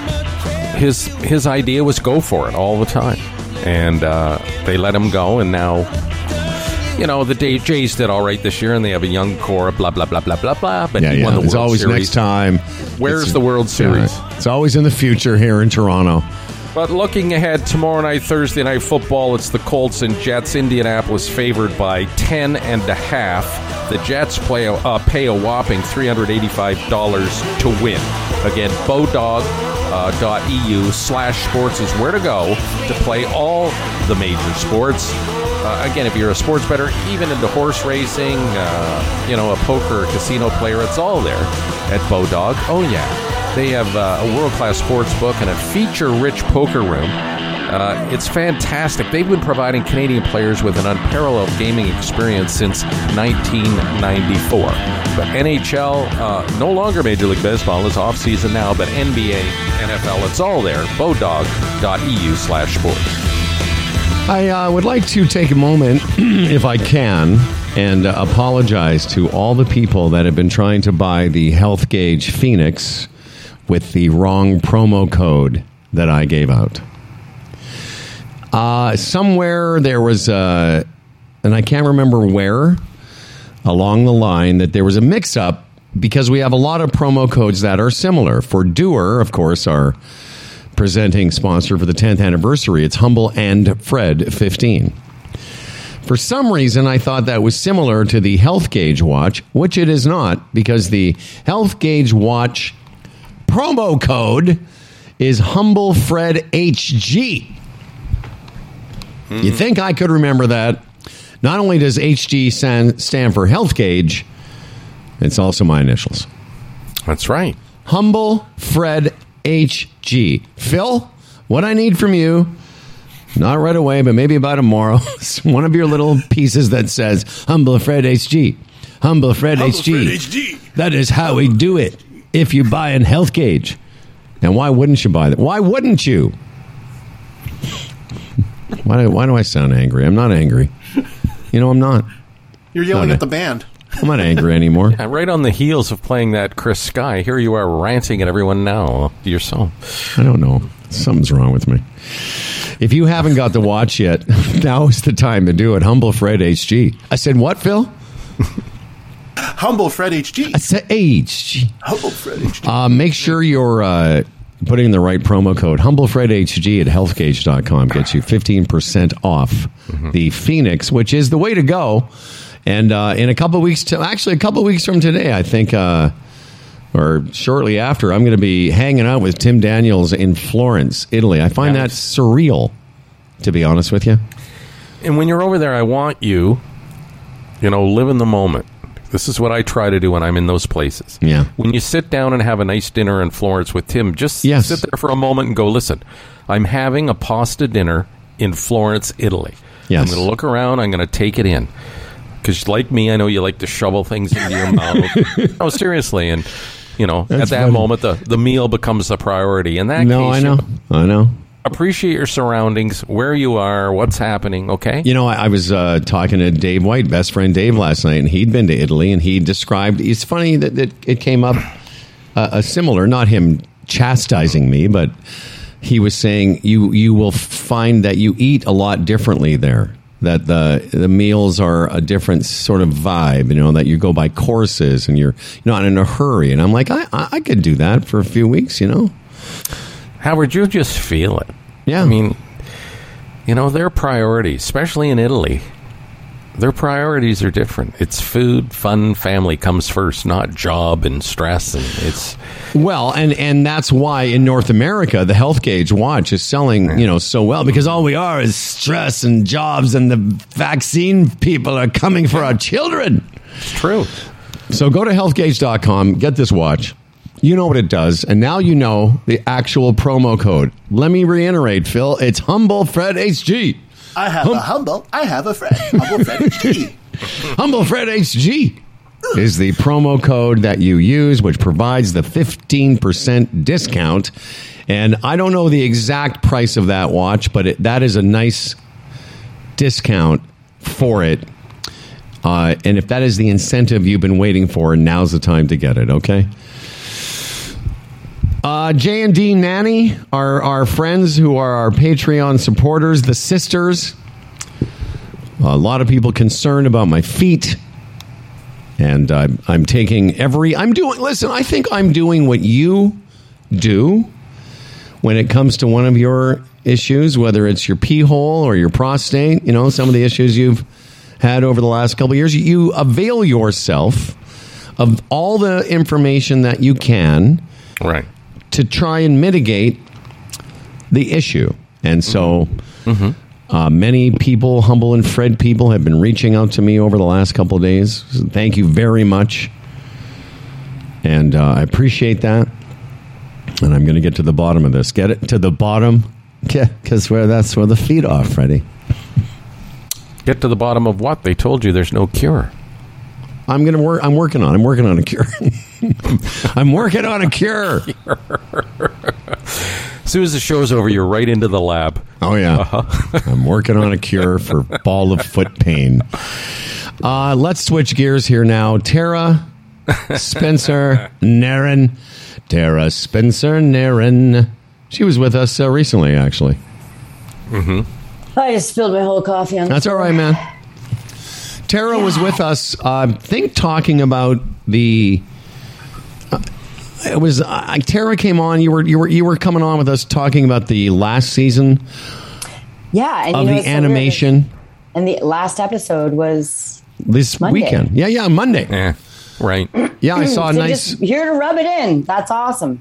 who his his idea was go for it all the time. And uh, they let him go, and now, you know, the Jays did all right this year, and they have a young core, blah, blah, blah, blah, blah, blah. But Yeah, he yeah. won the It's World always Series. next time. Where's It's- the World Series? Yeah, it's always in the future here in Toronto. But looking ahead, tomorrow night, Thursday Night Football, it's the Colts and Jets. Indianapolis favored by ten and a half. The Jets play a, uh, pay a whopping three hundred eighty-five dollars to win. Again, Bodog.eu uh, slash sports is where to go to play all the major sports. Uh, again, if you're a sports bettor, even into horse racing, uh, you know, a poker or casino player, it's all there at Bodog. Oh, yeah. They have uh, a world-class sports book and a feature-rich poker room. Uh, it's fantastic. They've been providing Canadian players with an unparalleled gaming experience since nineteen ninety-four. But N H L, uh, no longer Major League Baseball, is off-season now, but N B A, N F L, it's all there. Bodog.eu slash sports. I uh, would like to take a moment, if I can, and uh, apologize to all the people that have been trying to buy the Health Gauge Phoenix with the wrong promo code that I gave out. Uh, somewhere there was a, and I can't remember where, along the line, that there was a mix-up because we have a lot of promo codes that are similar. For Doer, of course, our presenting sponsor for the tenth anniversary, it's Humble and Fred fifteen. For some reason, I thought that was similar to the Health Gauge watch, which it is not, because the Health Gauge watch promo code is Humble Fred H G. Mm. You think I could remember that? Not only does H G stand, stand for Health Gauge, it's also my initials. That's right. Humble Fred H G. Phil, what I need from you, not right away, but maybe by tomorrow, is one of your little pieces that says Humble Fred H G. Humble Fred Humble H G. Fred H G. That is how we do it if you buy in Health Gauge. And why wouldn't you buy that? Why wouldn't you? Why do, why do I sound angry? I'm not angry. You know, I'm not. You're yelling No, no. at the band. I'm not angry anymore. Yeah, right on the heels of playing that Chris Sky, here you are ranting at everyone now yourself. I don't know. Something's wrong with me. If you haven't got the watch yet, now is the time to do it. Humble Fred H G. I said, what, Phil? Humble Fred H G. I said H G. Humble Fred H G. Uh, make sure you're uh, putting in the right promo code. Humble Fred H G at health gauge dot com gets you fifteen percent off mm-hmm. the Phoenix, which is the way to go. And uh, in a couple of weeks, to, actually a couple of weeks from today, I think, uh, or shortly after, I'm going to be hanging out with Tim Daniels in Florence, Italy. I find Yes. that surreal, to be honest with you. And when you're over there, I want you, you know, live in the moment. This is what I try to do when I'm in those places. Yeah. When you sit down and have a nice dinner in Florence with Tim, just Yes. sit there for a moment and go, listen, I'm having a pasta dinner in Florence, Italy. Yes. I'm going to look around. I'm going to take it in. Because like me, I know you like to shovel things into your mouth. Oh, seriously. And, you know, That's at that funny. moment, the, the meal becomes the priority. In that No, case, I know. you I know. appreciate your surroundings, where you are, what's happening, okay? You know, I, I was uh, talking to Dave White, best friend Dave, last night, and he'd been to Italy, and he described. It's funny that, that it came up uh, a similar, not him chastising me, but he was saying you you will find that you eat a lot differently there. That the the meals are a different sort of vibe. You know, that you go by courses, and you're not in a hurry. And I'm like, I I, I could do that for a few weeks. You know, Howard, you just feel it. Yeah. I mean, you know, their priorities, especially in Italy, their priorities are different. It's food, fun, family comes first, not job and stress. And it's well, and and that's why in North America the Health Gauge watch is selling, you know, so well, because all we are is stress and jobs, and the vaccine people are coming for our children. It's true. So go to health gauge dot com, get this watch. You know what it does, and now you know the actual promo code. Let me reiterate, Phil. It's Humble Fred H G. I have a humble. I have a friend. Humble Fred H G. Humble Fred H G is the promo code that you use, which provides the fifteen percent discount. And I don't know the exact price of that watch, but it, that is a nice discount for it. Uh, and if that is the incentive you've been waiting for, now's the time to get it, okay? Uh, J and D Nanny, our, our friends who are our Patreon supporters, the sisters. A lot of people concerned about my feet. And uh, I'm taking every... I'm doing... Listen, I think I'm doing what you do when it comes to one of your issues, whether it's your pee hole or your prostate, you know, some of the issues you've had over the last couple of years. You avail yourself of all the information that you can... Right. to try and mitigate the issue. And so Mm-hmm. uh, many people, Humble and Fred people, have been reaching out to me over the last couple of days. So thank you very much. And uh, I appreciate that. And I'm going to get to the bottom of this. Get it to the bottom? Because where that's where the feet are, Freddie. Get to the bottom of what? They told you there's no cure. I'm going to work. I'm working on. I'm working on a cure. I'm working on a cure. As soon as the show's over, you're right into the lab. Oh yeah, uh-huh. I'm working on a cure for ball of foot pain. Uh, let's switch gears here now. Tara Spencer Naren. Tara Spencer Naren. She was with us uh, recently, actually. Mm-hmm. I just spilled my whole coffee on the That's all floor. right, man. Tara was with us, uh, I think, talking about the. Uh, it was uh, Tara came on. You were you were you were coming on with us talking about the last season Yeah, and of you know, the it's so weird. animation And the last episode was this Monday. weekend. Yeah, yeah, Monday. Eh, right. Yeah, I saw a so nice. just here to rub it in. That's awesome.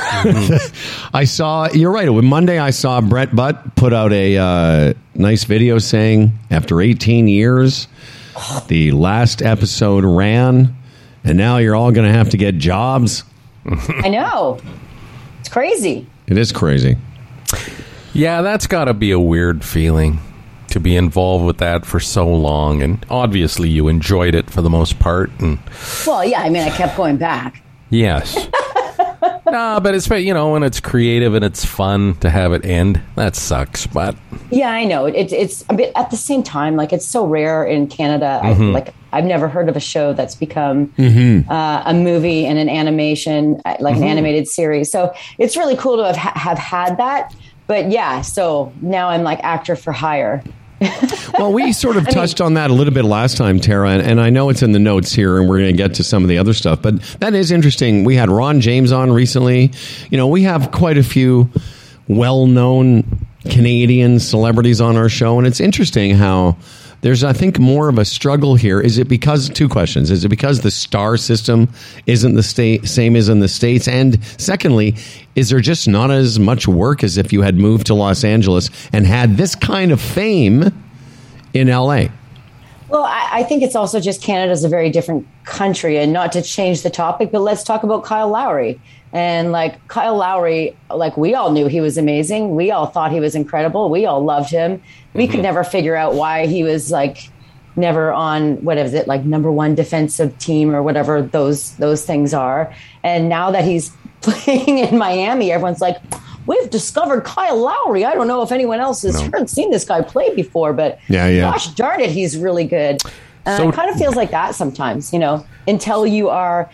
I saw. You're right. With Monday, I saw Brett Butt put out a uh, nice video saying after eighteen years, the last episode ran, and now you're all going to have to get jobs. I know. It's crazy. It is crazy. Yeah, that's got to be a weird feeling to be involved with that for so long. And obviously you enjoyed it for the most part. And Well, yeah, I mean, I kept going back. yes. No, but it's, you know, when it's creative and it's fun to have it end, that sucks. But Yeah, I know. It, it's a bit at the same time, like it's so rare in Canada. Mm-hmm. I, like I've never heard of a show that's become Mm-hmm. uh, a movie and an animation, uh, like Mm-hmm. an animated series. So it's really cool to have ha- have had that. But yeah, so now I'm like actor for hire. Well, we sort of touched on that a little bit last time, Tara, and, and I know it's in the notes here, and we're going to get to some of the other stuff, but that is interesting. We had Ron James on recently. You know, we have quite a few well-known Canadian celebrities on our show, and it's interesting how there's, I think, more of a struggle here. Is it because, two questions, is it because the star system isn't the state, same as in the States? And secondly, is there just not as much work as if you had moved to Los Angeles and had this kind of fame in L A? Well, I, I think it's also just Canada's a very different country, and not to change the topic, but let's talk about Kyle Lowry. And like Kyle Lowry, like we all knew he was amazing. We all thought he was incredible. We all loved him. We could never figure out why he was like never on, what is it, like number one defensive team or whatever those those things are. And now that he's playing in Miami, everyone's like, we've discovered Kyle Lowry. I don't know if anyone else has no. heard, seen this guy play before, but yeah, yeah. gosh darn it, he's really good. Uh, so, it kind of feels like that sometimes, you know, until you are,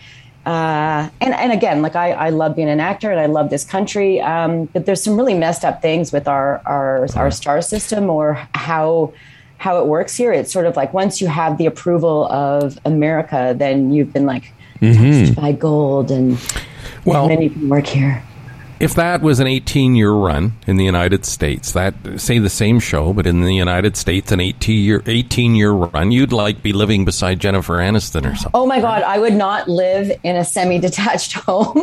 uh, and, and again, like I, I love being an actor and I love this country, um, but there's some really messed up things with our, our, our star system or how how it works here. It's sort of like once you have the approval of America, then you've been like mm-hmm. touched by gold and, well, and then you can work here. If that was an eighteen-year run in the United States, that say the same show, but in the United States, an eighteen-year eighteen-year run, you'd like be living beside Jennifer Aniston or something. Oh my God, I would not live in a semi-detached home,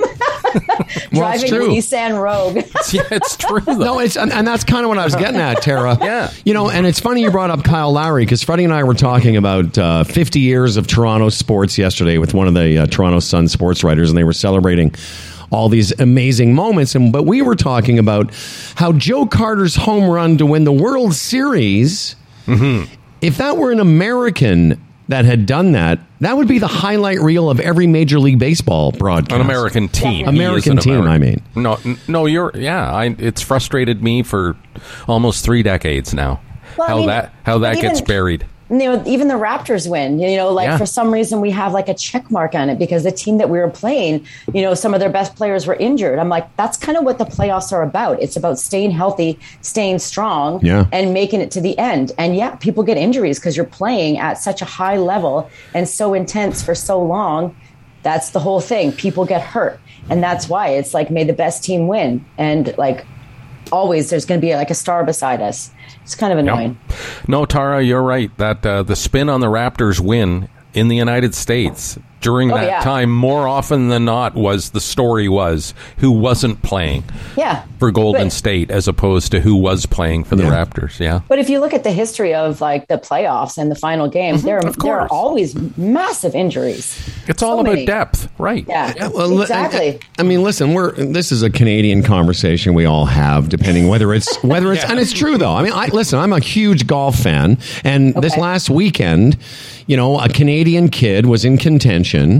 driving a Nissan Rogue. Yeah, it's true. Though. No, it's and, and that's kind of what I was getting at, Tara. Yeah, you know, and it's funny you brought up Kyle Lowry because Freddie and I were talking about uh, fifty years of Toronto sports yesterday with one of the uh, Toronto Sun sports writers, and they were celebrating all these amazing moments. And but we were talking about how Joe Carter's home run to win the World Series, mm-hmm. if that were an American that had done that, that would be the highlight reel of every Major League Baseball broadcast. An American team. American an team, Ameri- I mean. No, no, you're, yeah, I, it's frustrated me for almost three decades now. Well, how I mean, that how that even, gets buried. You know, even the Raptors win, you know, like yeah. for some reason we have like a check mark on it because the team that we were playing, you know, some of their best players were injured. I'm like, that's kind of what the playoffs are about. It's about staying healthy, staying strong, yeah. and making it to the end. And yeah, people get injuries because you're playing at such a high level and so intense for so long. That's the whole thing. People get hurt. And that's why it's like, may the best team win. And like always, there's going to be like a star beside us. It's kind of annoying. Yep. No, Tara, you're right. That uh, the spin on the Raptors win in the United States during oh, that yeah. time, more often than not, was the story was who wasn't playing yeah. for Golden but, State as opposed to who was playing for the yeah. Raptors. Yeah. But if you look at the history of like the playoffs and the final game, mm-hmm, there, there are always massive injuries. It's so all about many. depth, right? Yeah, yeah well, exactly. I, I mean, listen, we're this is a Canadian conversation we all have, depending whether it's whether it's yeah. and it's true though. I mean, I, listen, I'm a huge golf fan, and okay. this last weekend, you know, a Canadian kid was in contention.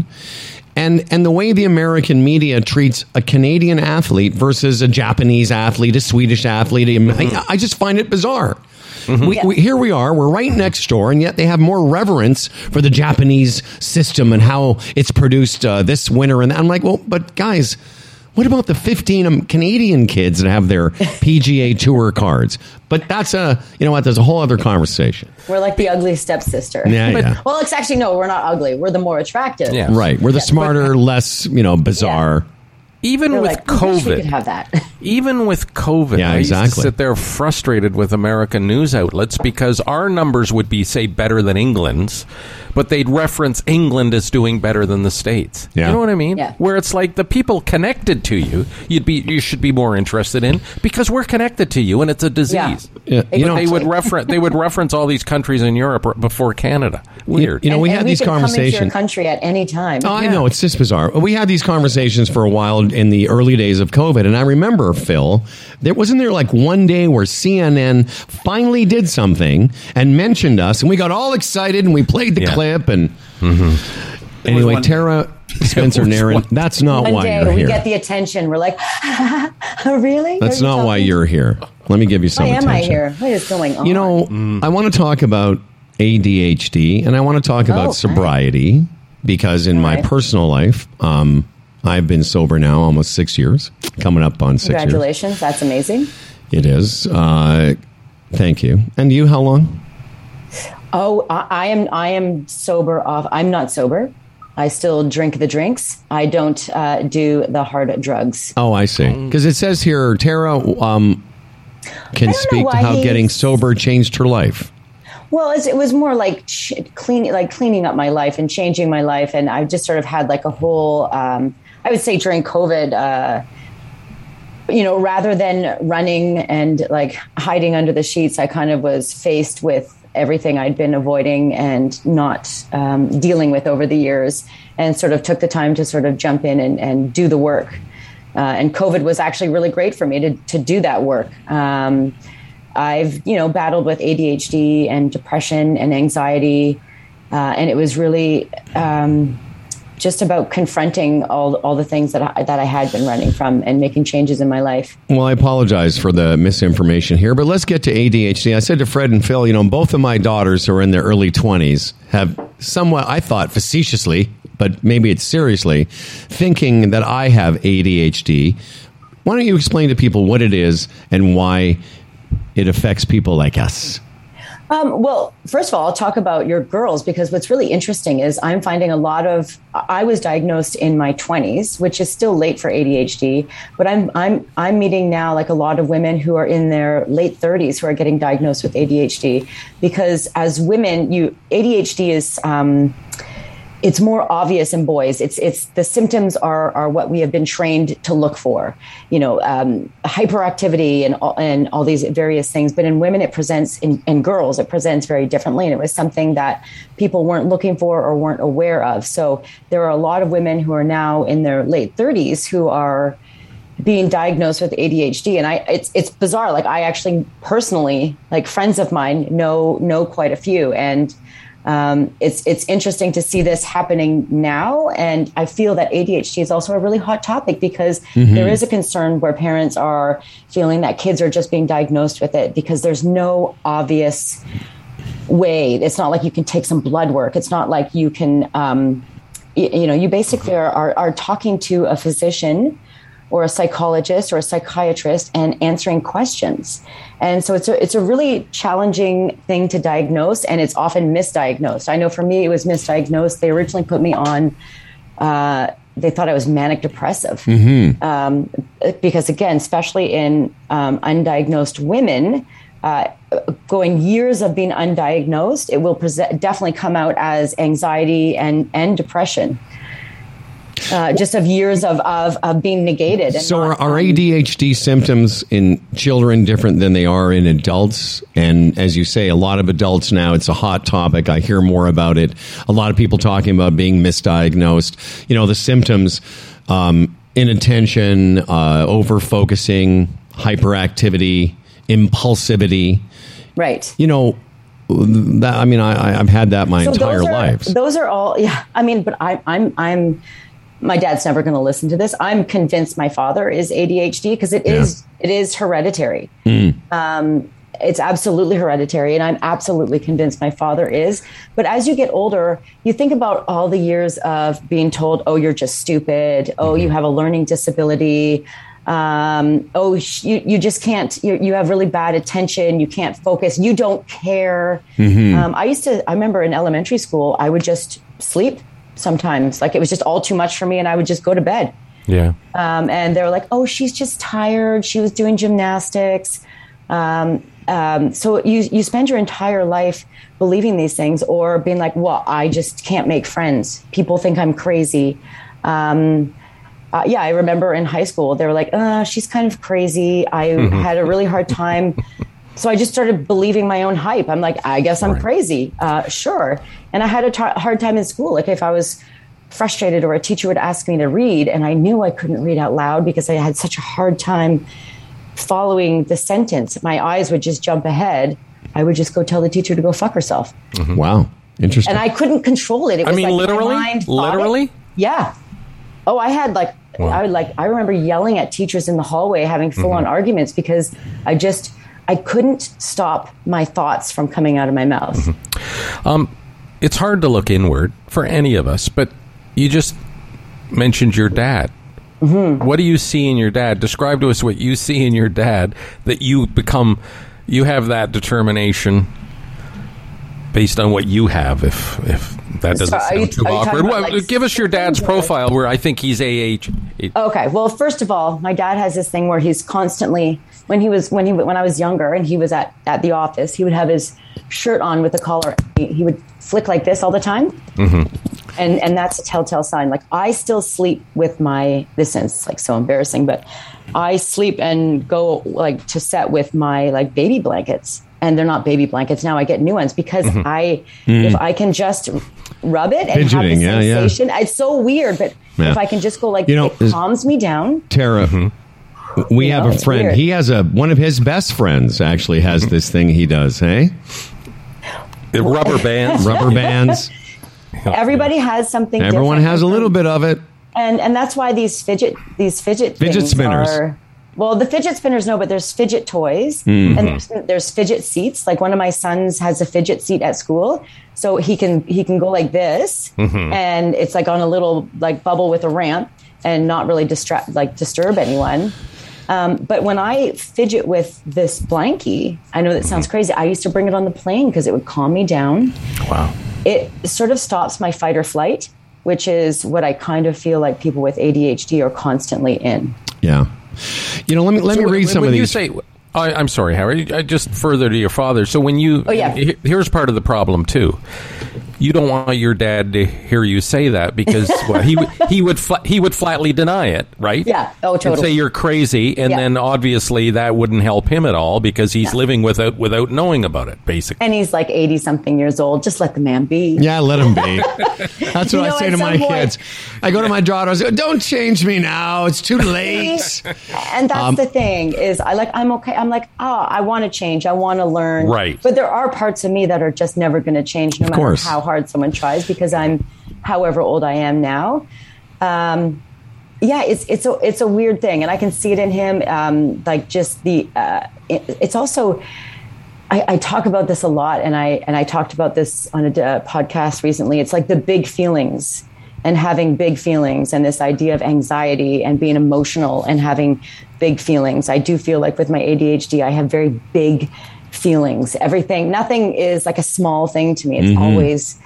And and the way the American media treats a Canadian athlete versus a Japanese athlete, a Swedish athlete, mm-hmm. I, I just find it bizarre. Mm-hmm. We, we, here we are, we're right next door, and yet they have more reverence for the Japanese system and how it's produced uh, this winter. And I'm like, well, but guys, what about the fifteen Canadian kids that have their P G A Tour cards? But that's a, you know what, there's a whole other conversation. We're like the ugly stepsister. Yeah, but, yeah. Well, it's actually, no, we're not ugly. We're the more attractive. Yeah. Right. We're the yeah. smarter, but, less, you know, bizarre. Yeah. Even They're with like, COVID, we could have that. even with COVID, yeah, I used exactly. to sit there frustrated with American news outlets because our numbers would be, say, better than England's, but they'd reference England as doing better than the States. Yeah. You know what I mean? Yeah. Where it's like the people connected to you, you'd be, you should be more interested in because we're connected to you and it's a disease. Yeah. Yeah. But You know, they would reference they would reference all these countries in Europe before Canada. Weird. You know, and, we and had we these could conversations. Come into your country at any time. Oh, I yeah. know. It's just bizarre. We had these conversations for a while in the early days of COVID. And I remember, Phil, there wasn't there like one day where C N N finally did something and mentioned us. And we got all excited and we played the yeah. clip. And mm-hmm. anyway, Tara Spencer Nairn, that's not One why day you're we here. get the attention. We're like, really? That's Are you not why talking? you're here. Let me give you some Why am attention. I here? What is going on? You know, mm. I want to talk about A D H D and I want to talk about Oh, sobriety because in All my right. personal life, um, I've been sober now almost six years, coming up on six years. Congratulations. That's amazing. It is. Uh, thank you. And you, how long? Oh, I, I am. I am sober off. I'm not sober. I still drink the drinks. I don't uh, do the hard drugs. Oh, I see. Because it says here, Tara um, can I don't know speak to why how he's- getting sober changed her life. Well, it's, it was more like ch- cleaning, like cleaning up my life and changing my life, and I just sort of had like a whole. Um, I would say during COVID, uh, you know, rather than running and like hiding under the sheets, I kind of was faced with everything I'd been avoiding and not um, dealing with over the years, and sort of took the time to sort of jump in and, and do the work. Uh, and COVID was actually really great for me to to do that work. Um, I've, you know, battled with A D H D and depression and anxiety. Uh, and it was really um, just about confronting all all the things that I, that I had been running from and making changes in my life. Well, I apologize for the misinformation here, but let's get to A D H D. I said to Fred and Phil, you know, both of my daughters who are in their early twenties have somewhat, I thought facetiously, but maybe it's seriously, thinking that I have A D H D. Why don't you explain to people what it is and why it affects people like us? Um, well, first of all, I'll talk about your girls, because what's really interesting is I'm finding a lot of, I was diagnosed in my twenties, which is still late for A D H D, but I'm, I'm, I'm meeting now like a lot of women who are in their late thirties who are getting diagnosed with A D H D, because as women, you, A D H D is, um, it's more obvious in boys. It's it's the symptoms are are what we have been trained to look for, you know, um, hyperactivity and all, and all these various things. But in women, it presents in, in girls, it presents very differently, and it was something that people weren't looking for or weren't aware of. So there are a lot of women who are now in their late thirties who are being diagnosed with A D H D, and I it's it's bizarre. Like I actually personally, like friends of mine know know quite a few, and. Um, it's it's interesting to see this happening now, and I feel that A D H D is also a really hot topic because mm-hmm. there is a concern where parents are feeling that kids are just being diagnosed with it because there's no obvious way. It's not like you can take some blood work. It's not like you can, um, you, you know, you basically are, are are talking to a physician or a psychologist or a psychiatrist and answering questions. And so it's a, it's a really challenging thing to diagnose, and it's often misdiagnosed. I know for me, it was misdiagnosed. They originally put me on, uh, they thought I was manic depressive. Mm-hmm. Um, because again, especially in um, undiagnosed women, uh, going years of being undiagnosed, it will present, definitely come out as anxiety and, and depression. Uh, just of years of, of, of being negated. And so not, are, are um, A D H D symptoms in children different than they are in adults? And as you say, a lot of adults now, it's a hot topic. I hear more about it. A lot of people talking about being misdiagnosed. You know, the symptoms, um, inattention, uh, over-focusing, hyperactivity, impulsivity. Right. You know, that, I mean, I, I've had that my so entire those are, life. Those are all, yeah. I mean, but I, I'm, I'm, my dad's never going to listen to this. I'm convinced my father is A D H D because it yeah. is, it is hereditary. Mm. Um, it's absolutely hereditary, and I'm absolutely convinced my father is. But as you get older, you think about all the years of being told, "Oh, you're just stupid. Oh, you have a learning disability. Um, oh, you, you just can't, you, you have really bad attention. You can't focus. You don't care." Mm-hmm. Um, I used to, I remember in elementary school, I would just sleep sometimes. Like it was just all too much for me, and I would just go to bed. Yeah. Um, and they were like, "Oh, she's just tired. She was doing gymnastics." Um, um, so you, you spend your entire life believing these things, or being like, "Well, I just can't make friends. People think I'm crazy." Um, Uh, yeah, I remember in high school, they were like, uh, she's kind of crazy. I mm-hmm. had a really hard time. So I just started believing my own hype. I'm like, I guess I'm right. crazy. Uh, sure. And I had a t- hard time in school. Like if I was frustrated or a teacher would ask me to read and I knew I couldn't read out loud because I had such a hard time following the sentence, my eyes would just jump ahead. I would just go tell the teacher to go fuck herself. Mm-hmm. Wow. Interesting. And I couldn't control it. It was I mean, like literally? my mind Literally? It. Yeah. Oh, I had like, wow. I would like, I remember yelling at teachers in the hallway, having full on mm-hmm. arguments because I just, I couldn't stop my thoughts from coming out of my mouth. Mm-hmm. Um, it's hard to look inward for any of us, but you just mentioned your dad. Mm-hmm. What do you see in your dad? Describe to us what you see in your dad that you become, you have that determination based on what you have, if, if, that doesn't so sound you, too awkward. Well, like, give us your dad's profile where I think he's A H. Okay. Well, first of all, my dad has this thing where he's constantly, when he was, when he, when I was younger and he was at, at the office, he would have his shirt on with the collar. He, he would flick like this all the time. Mm-hmm. And, and that's a telltale sign. Like I still sleep with my, this sounds like so embarrassing, but I sleep and go like to set with my like baby blankets. And they're not baby blankets now. I get new ones because mm-hmm. I, mm. if I can just rub it and Fidgeting, have the yeah, sensation, yeah. it's so weird. But yeah. if I can just go like, you know, it calms me down. Tara, mm-hmm. We You have know, a it's friend. weird. He has a one of his best friends actually has this thing he does. Hey, The rubber bands. rubber bands. Everybody has something. Everyone different. has a little bit of it. and and that's why these fidget these fidget Fidget things spinners. Are, well, the fidget spinners, no, but there's fidget toys Mm-hmm. and there's, there's fidget seats. Like one of my sons has a fidget seat at school, so he can he can go like this, Mm-hmm. and it's like on a little like bubble with a ramp, and not really distract like disturb anyone. Um, but when I fidget with this blankie, I know that sounds crazy. I used to bring it on the plane because it would calm me down. Wow. It sort of stops my fight or flight, which is what I kind of feel like people with A D H D are constantly in. Yeah. You know, let me let So me when- read some when of you these. say, I, I'm sorry, Harry. I just further to your father. So when you, Oh, yeah. he- here's part of the problem too. You don't want your dad to hear you say that because well, he would he would fla- he would flatly deny it, right? Yeah. Oh, And totally. say you're crazy, and Yeah. then obviously that wouldn't help him at all because he's living without without knowing about it, basically. And he's like eighty something years old. Just let the man be. Yeah, let him be. That's what You I know, say at to some my point- kids. I go to my daughter. I say, "Don't change me now. It's too late." And that's Um, the thing is I like, I'm okay. I'm like, oh, I want to change. I want to learn. Right. But there are parts of me that are just never going to change no matter course. how hard someone tries because I'm however old I am now. Um, yeah, it's, it's a, it's a weird thing. And I can see it in him. Um, like just the, uh, it, it's also, I, I talk about this a lot, and I and I talked about this on a uh, podcast recently. It's like the big feelings and having big feelings, and this idea of anxiety and being emotional and having big feelings. I do feel like with my A D H D, I have very big feelings. Everything, nothing is like a small thing to me. It's always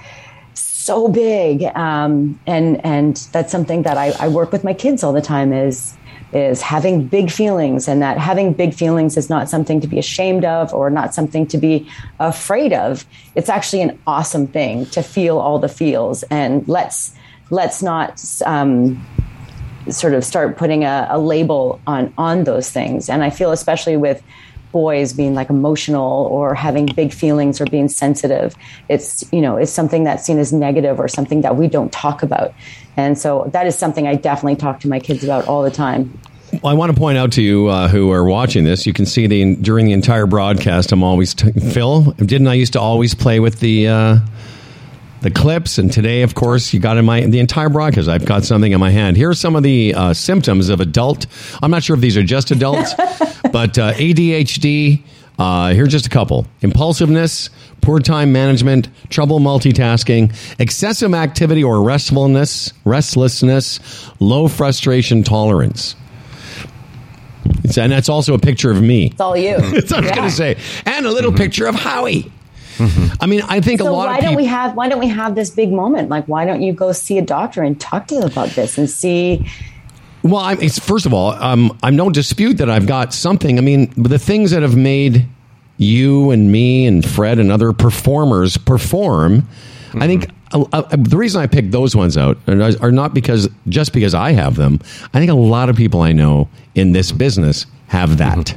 so big, um, and and that's something that I, I work with my kids all the time. Is is having big feelings, and that having big feelings is not something to be ashamed of or not something to be afraid of. It's actually an awesome thing to feel all the feels, and let's let's not um, sort of start putting a, a label on on those things. And I feel especially with boys being like emotional or having big feelings or being sensitive, it's, you know, it's something that's seen as negative or something that we don't talk about. And so that is something I definitely talk to my kids about all the time. Well, I want to point out to you uh, who are watching this, you can see the during the entire broadcast, I'm always t- Phil. Didn't I used to always play with the uh, the clips? And today, of course, you got in my the entire broadcast. I've got something in my hand. Here are some of the uh, symptoms of adult. I'm not sure if these are just adults, but uh, A D H D. Uh, here's just a couple: impulsiveness, poor time management, trouble multitasking, excessive activity or restfulness, restlessness, low frustration tolerance. It's, and that's also a picture of me. It's all you. That's what I was Yeah. going to say. And a little picture of Howie. I mean, I think a So lot why of people... don't we have why don't we have this big moment? Like, why don't you go see a doctor and talk to them about this and see? Well, I'm, it's, first of all, um, I'm no dispute that I've got something. I mean, the things that have made you and me and Fred and other performers perform, I think uh, uh, the reason I picked those ones out are, are not because just because I have them. I think a lot of people I know in this business have that,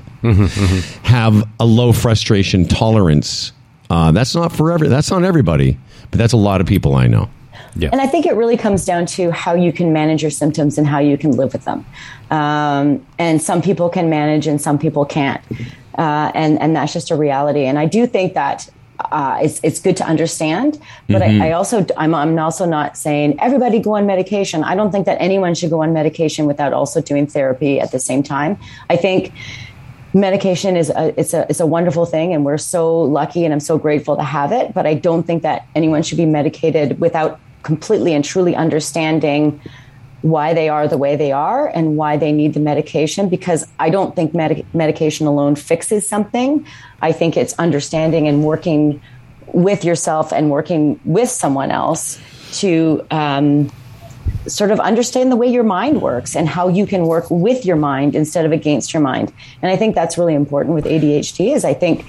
have a low frustration tolerance. Uh, that's not for every. That's not everybody, but that's a lot of people I know. Yeah. And I think it really comes down to how you can manage your symptoms and how you can live with them. Um, and some people can manage and some people can't. Uh, and, and that's just a reality. And I do think that uh, it's, it's good to understand. But Mm-hmm. I, I also, I'm, I'm also not saying everybody go on medication. I don't think that anyone should go on medication without also doing therapy at the same time. I think medication is a, it's a, it's a wonderful thing, and we're so lucky and I'm so grateful to have it. But I don't think that anyone should be medicated without completely and truly understanding why they are the way they are and why they need the medication, because I don't think medic- medication alone fixes something. I think it's understanding and working with yourself and working with someone else to um, sort of understand the way your mind works and how you can work with your mind instead of against your mind. And I think that's really important with A D H D is I think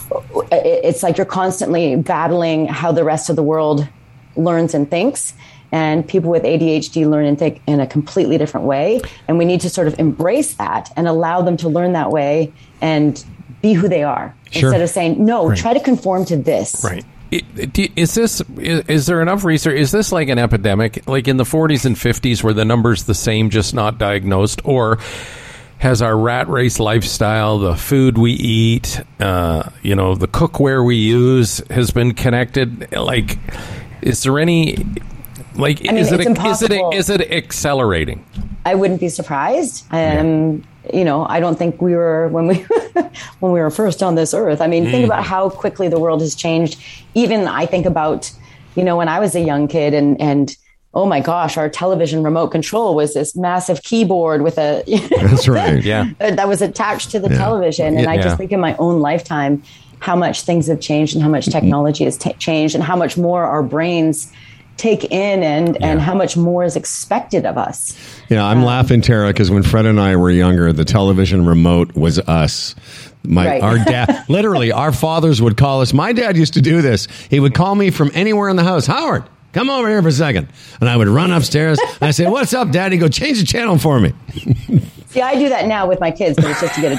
it's like you're constantly battling how the rest of the world learns and thinks. And people with A D H D learn and think in a completely different way. And we need to sort of embrace that and allow them to learn that way and be who they are. Sure. Instead of saying, no, try to conform to this. Right. It- do- Is this is, is there enough research? Is this like an epidemic, like in the forties and fifties, were the numbers the same, just not diagnosed, or has our rat race lifestyle, the food we eat, uh, you know, the cookware we use has been connected. Like, is there any, like, I mean, is, it, it's is it impossible. is it accelerating? I wouldn't be surprised. Um, you know, I don't think we were when we when we were first on this earth. I mean, Mm. think about how quickly the world has changed. Even I think about, you know, when I was a young kid and and oh my gosh, our television remote control was this massive keyboard with a That's right. Yeah. that was attached to the Yeah. television. And I Yeah. just think in my own lifetime how much things have changed and how much technology has ta changed and how much more our brains take in and and Yeah. how much more is expected of us. Yeah, I'm laughing, Tara, because when Fred and I were younger, the television remote was us. My Right. our dad, literally, our fathers would call us. My dad used to do this. He would call me from anywhere in the house. Howard, come over here for a second, and I would run upstairs. And I say, "What's up, Daddy? Go change the channel for me." See, I do that now with my kids, but it's just to get a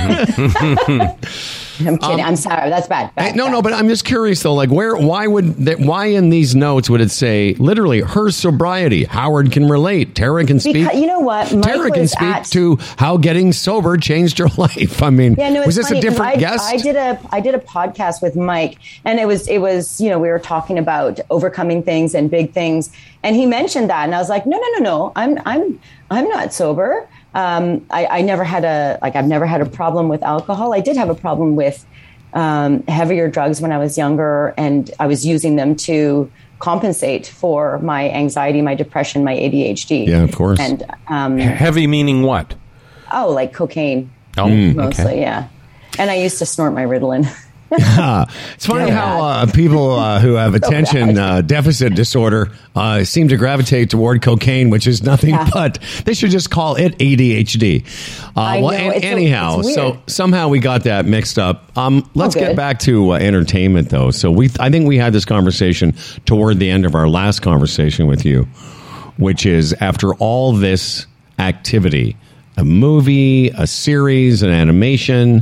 drink. I'm kidding. I'm sorry. That's bad. bad Hey, no, bad. no, but I'm just curious though. Like, where? Why would? That, why in these notes would it say literally her sobriety? Howard can relate. Tara can speak. Because, you know what? Mike Tara can was speak at, to how getting sober changed her life. I mean, Yeah, no, it's was this funny a 'cause different I, guest? I did a I did a podcast with Mike, and it was it was you know we were talking about overcoming things and big things, and he mentioned that, and I was like, no, no, no, no, I'm I'm I'm not sober. Um, I, I never had a like I've never had a problem with alcohol. I did have a problem with um, heavier drugs when I was younger, and I was using them to compensate for my anxiety, my depression, my A D H D. Yeah, of course. And um, Heavy meaning what? oh, like cocaine. Oh, Mostly, okay. yeah. And I used to snort my Ritalin. It's funny how uh, people uh, who have attention uh, deficit disorder uh, seem to gravitate toward cocaine, which is nothing Yeah. but they should just call it A D H D. Uh, I well, know, an- it's so- anyhow, it's so weird. somehow we got that mixed up. Um, let's Oh, get good. back to uh, entertainment, though. So we, I think we had this conversation toward the end of our last conversation with you, which is after all this activity, a movie, a series, an animation.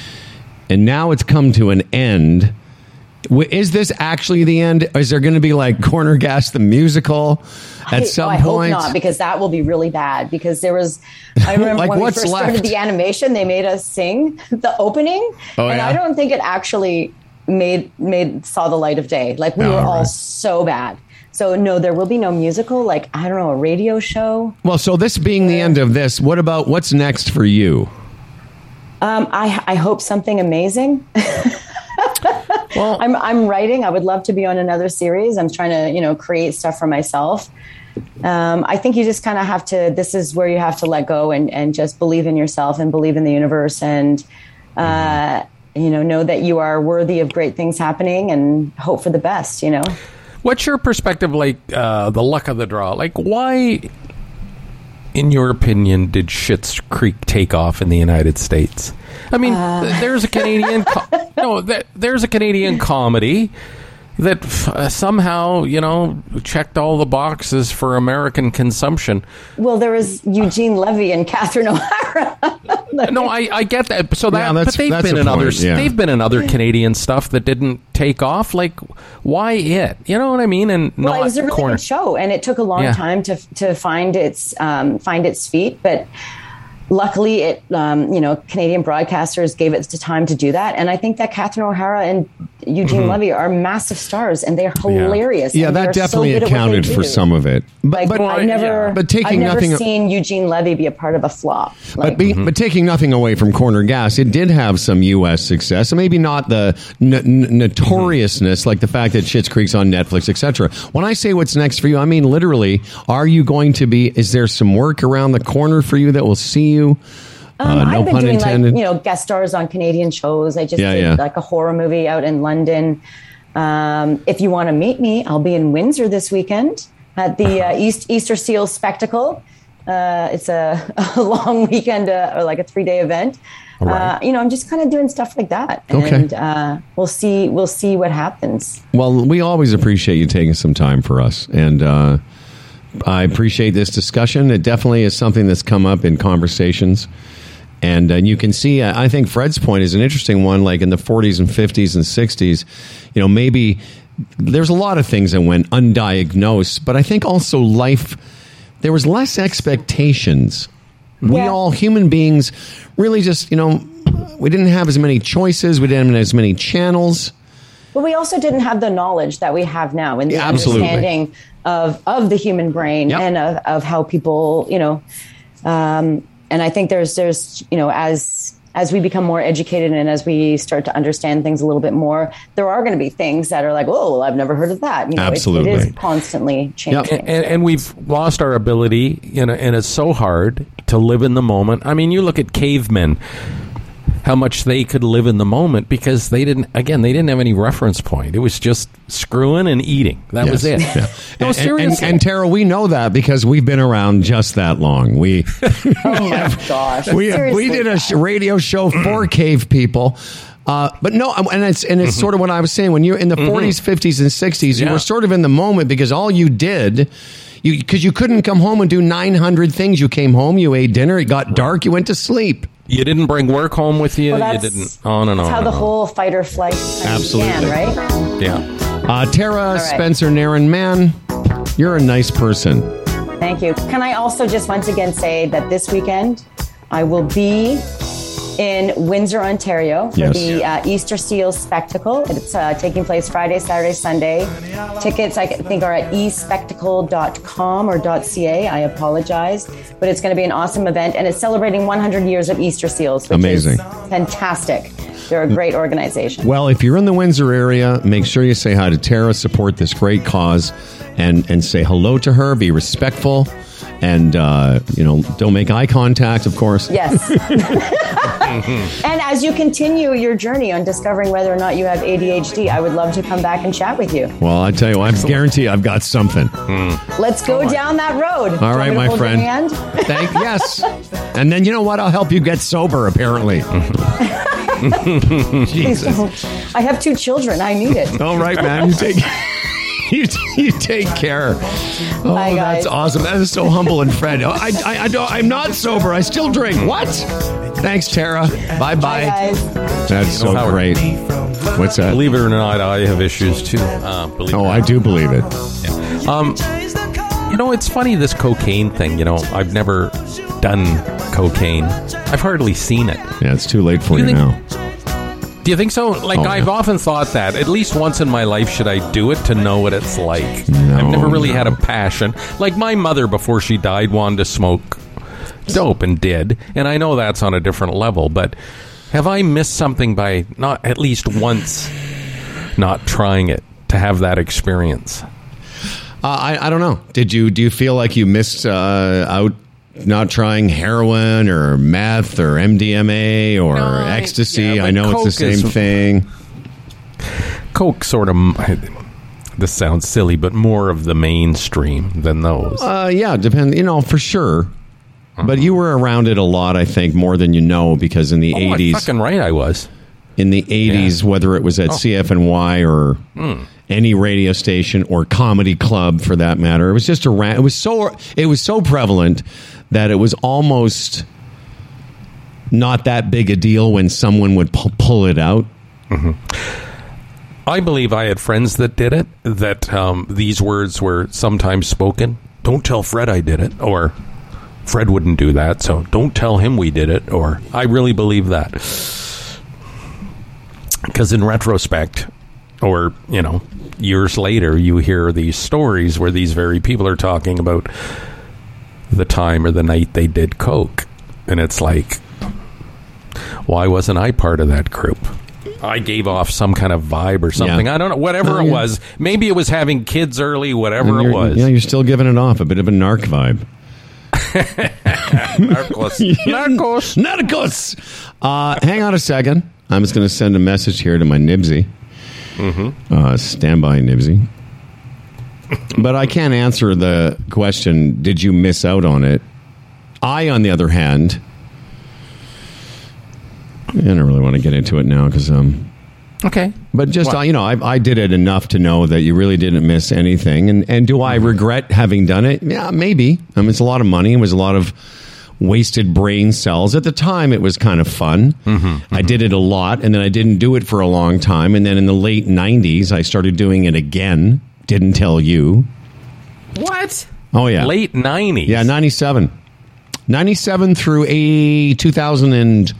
And now it's come to an end. W- Is this actually the end? Is there going to be like Corner Gas the musical at I, some oh, I point? hope not, because that will be really bad. Because there was, I remember Like, when we what's first left? started the animation, they made us sing the opening, Oh, and yeah? I don't think it actually made made saw the light of day. Like we Oh, were all right. so bad. So no, there will be no musical. Like I don't know, a radio show. Well, so this being the end of this, what about what's next for you? Um, I I hope something amazing. Well, I'm I'm writing. I would love to be on another series. I'm trying to, you know, create stuff for myself. Um, I think you just kind of have to. This is where you have to let go and and just believe in yourself and believe in the universe and uh, you know know that you are worthy of great things happening and hope for the best. You know. what's your perspective like? Uh, the luck of the draw. Like, why, in your opinion, did Schitt's Creek take off in the United States? I mean, th- there's a Canadian. Co- no, th- there's a Canadian comedy that f- uh, somehow, you know, checked all the boxes for American consumption. Well, there was Eugene Levy and Catherine O'Hara. No, I, I get that. So that, Yeah, that's- but they've that's been a in other, point, yeah. they've been in other Canadian stuff that didn't take off. Like, why it? You know what I mean? And Well, not it was a really corner. good show, and it took a long Yeah. time to to find its um, find its feet. But luckily, it um, you know Canadian broadcasters gave it the time to do that, and I think that Catherine O'Hara and Eugene Levy are massive stars, and they're hilarious. Yeah, and that they're so definitely good at what they accounted for do. some of it. But Like, but, I've never, yeah. But taking I've never nothing- seen Eugene Levy be a part of a flop. Like, But, be, but taking nothing away from Corner Gas, it did have some U S success, and maybe not the n- n- notoriousness like the fact that Schitt's Creek's on Netflix, et cetera. When I say what's next for you, I mean literally. Are you going to be? Is there some work around the corner for you that will see you? Um, Uh, no I've been pun doing intended. like you know guest stars on Canadian shows. I just Yeah, did yeah. like a horror movie out in London. Um, if you want to meet me, I'll be in Windsor this weekend at the uh, East Easter Seal Spectacle. Uh, it's a, a long weekend uh, or like a three day event. Right. Uh, you know, I'm just kind of doing stuff like that, Okay. and uh, we'll see. We'll see what happens. Well, we always appreciate you taking some time for us, and uh, I appreciate this discussion. It definitely is something that's come up in conversations, and, and you can see. Uh, I think Fred's point is an interesting one. Like in the forties and fifties and sixties, you know, maybe there's a lot of things that went undiagnosed, but I think also life there was less expectations We Yeah. all human beings really just, you know, we didn't have as many choices. We didn't have as many channels. But we also didn't have the knowledge that we have now and the Yeah, absolutely. understanding of, of the human brain Yep. and of, of how people, you know, um, and I think there's, there's, you know, as, as we become more educated and as we start to understand things a little bit more, there are going to be things that are like, oh, well, I've never heard of that. You know, Absolutely. It, it is constantly changing. And, and, and we've lost our ability, you know, and it's so hard to live in the moment. I mean, you look at cavemen, how much they could live in the moment because they didn't, again, they didn't have any reference point. It was just screwing and eating. That Yes. was it. Yeah. No, And- seriously. And, and Tara, we know that because we've been around just that long. We oh my gosh. we we Seriously, did a guys. sh- radio show for cave people. Uh, but no, and it's and it's sort of what I was saying. When you're in the forties, fifties, and sixties, you Yeah. were sort of in the moment because all you did, you because you couldn't come home and do nine hundred things. You came home, you ate dinner, it got dark, you went to sleep. You didn't bring work home with you. Well, you that's, didn't. On and that's on. how and the on. whole fight or flight kind of Absolutely. began, right? Yeah. Uh, Tara right. Spencer Naren, man, you're a nice person. Thank you. Can I also just once again say that this weekend I will be in Windsor, Ontario for Yes. the uh, Easter Seals Spectacle. It's uh, taking place Friday, Saturday, Sunday. Tickets, I think, are at e spectacle dot com or .ca. I apologize. But it's going to be an awesome event, and it's celebrating one hundred years of Easter Seals, which Amazing. is fantastic. They're a great organization. Well, if you're in the Windsor area, make sure you say hi to Tara, support this great cause, and, and say hello to her, be respectful, and, uh, you know, don't make eye contact, of course. Yes. And as you continue your journey on discovering whether or not you have A D H D, I would love to come back and chat with you. Well, I tell you, I guarantee I've got something. Let's go down that road. All right, my friend. Hand? Thank yes. And then you know what? I'll help you get sober, apparently. Please Jesus. don't. I have two children. I need it. All right, man. You take you, you take care. Oh, Bye, guys. that's awesome. That is so humble and Fred. Oh, I, I, I don't, I'm not sober. I still drink. What? Thanks, Tara. Bye, bye. Bye, guys. That's so Howard. great. What's that? Believe it or not, I have issues too. Uh, believe Oh, it or I not. do believe it. Um, you know, it's funny, this cocaine thing. You know, I've never done cocaine. I've hardly seen it. Yeah, it's too late for You you think- now. Do you think so? Like, Oh, I've yeah. often thought that. At least once in my life, should I do it to know what it's like? No, I've never really no. had a passion. Like, my mother, before she died, wanted to smoke dope and did. And I know that's on a different level. But have I missed something by not at least once not trying it to have that experience? Uh, I, I don't know. Did you do you feel like you missed uh, out not trying heroin or meth or M D M A or No, I- ecstasy? yeah, I but know it's the Coke is- same thing. Coke sort of, this sounds silly, but more of the mainstream than those. Uh, yeah, depend. You know, for sure. But you were around it a lot, I think, more than you know, because in the Oh, eighties, fucking right I was. in the eighties, Yeah. whether it was at Oh. C F N Y or any radio station or comedy club for that matter, it was just around. It was so it was so prevalent that it was almost not that big a deal when someone would pu- pull it out. I believe I had friends that did it, that um, these words were sometimes spoken. Don't tell Fred I did it, or Fred wouldn't do that, so don't tell him we did it, or I really believe that. Because in retrospect, or, you know, years later, you hear these stories where these very people are talking about the time or the night they did coke. And it's like, why wasn't I part of that group? I gave off some kind of vibe or something. Yeah. I don't know. Whatever Oh, it yeah. was. Maybe it was having kids early, whatever And it you're- was. Yeah, you're still giving it off a bit of a narc vibe. Narcos. Narcos. Narcos. Uh, hang on a second. I'm just going to send a message here to my Nibsy. Mm-hmm. Uh, stand by, Nibsy. But I can't answer the question, did you miss out on it? I, on the other hand, I don't really want to get into it now because, um, Okay. but just, What? uh, you know, I, I did it enough to know that you really didn't miss anything. And, and do I regret having done it? Yeah, maybe. I mean, it's a lot of money. It was a lot of wasted brain cells. At the time, it was kind of fun. Mm-hmm, I did it a lot, and then I didn't do it for a long time. And then in the late nineties, I started doing it again. Didn't tell you. What? Oh, yeah. Late nineties. Yeah, ninety-seven. ninety-seven through a two thousand and...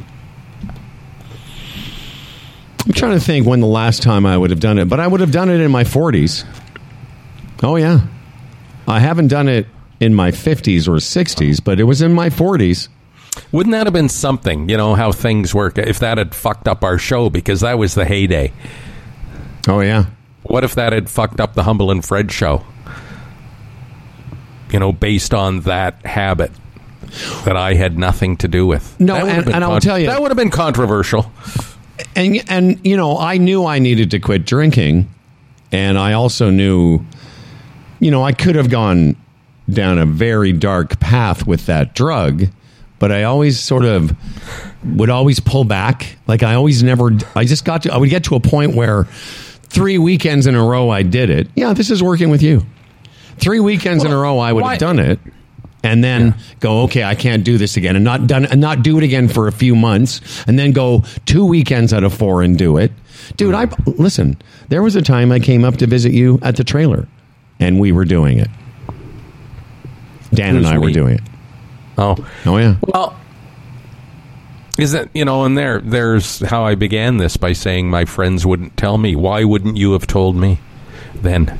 I'm trying to think when the last time I would have done it, but I would have done it in my forties. Oh, yeah. I haven't done it in my fifties or sixties, but it was in my forties. Wouldn't that have been something, you know, how things work, if that had fucked up our show, because that was the heyday. Oh, yeah. What if that had fucked up the Humble and Fred show? You know, based on that habit that I had nothing to do with. No, and, and I'll tell you. That would have been controversial. And, and, you know, I knew I needed to quit drinking, and I also knew, you know, I could have gone down a very dark path with that drug, but I always sort of would always pull back. Like, I always never, I just got to, I would get to a point where three weekends in a row I did it. Yeah, this is working with you. Three weekends well, in a row I would why? have done it. And then yeah. go, okay, I can't do this again, and not done, and not do it again for a few months, and then go two weekends out of four and do it, dude. I listen. There was a time I came up to visit you at the trailer, and we were doing it. Dan Who's and I me? were doing it. Oh, oh yeah. Well, is that you know? And there, there's how I began this by saying my friends wouldn't tell me. Why wouldn't you have told me then?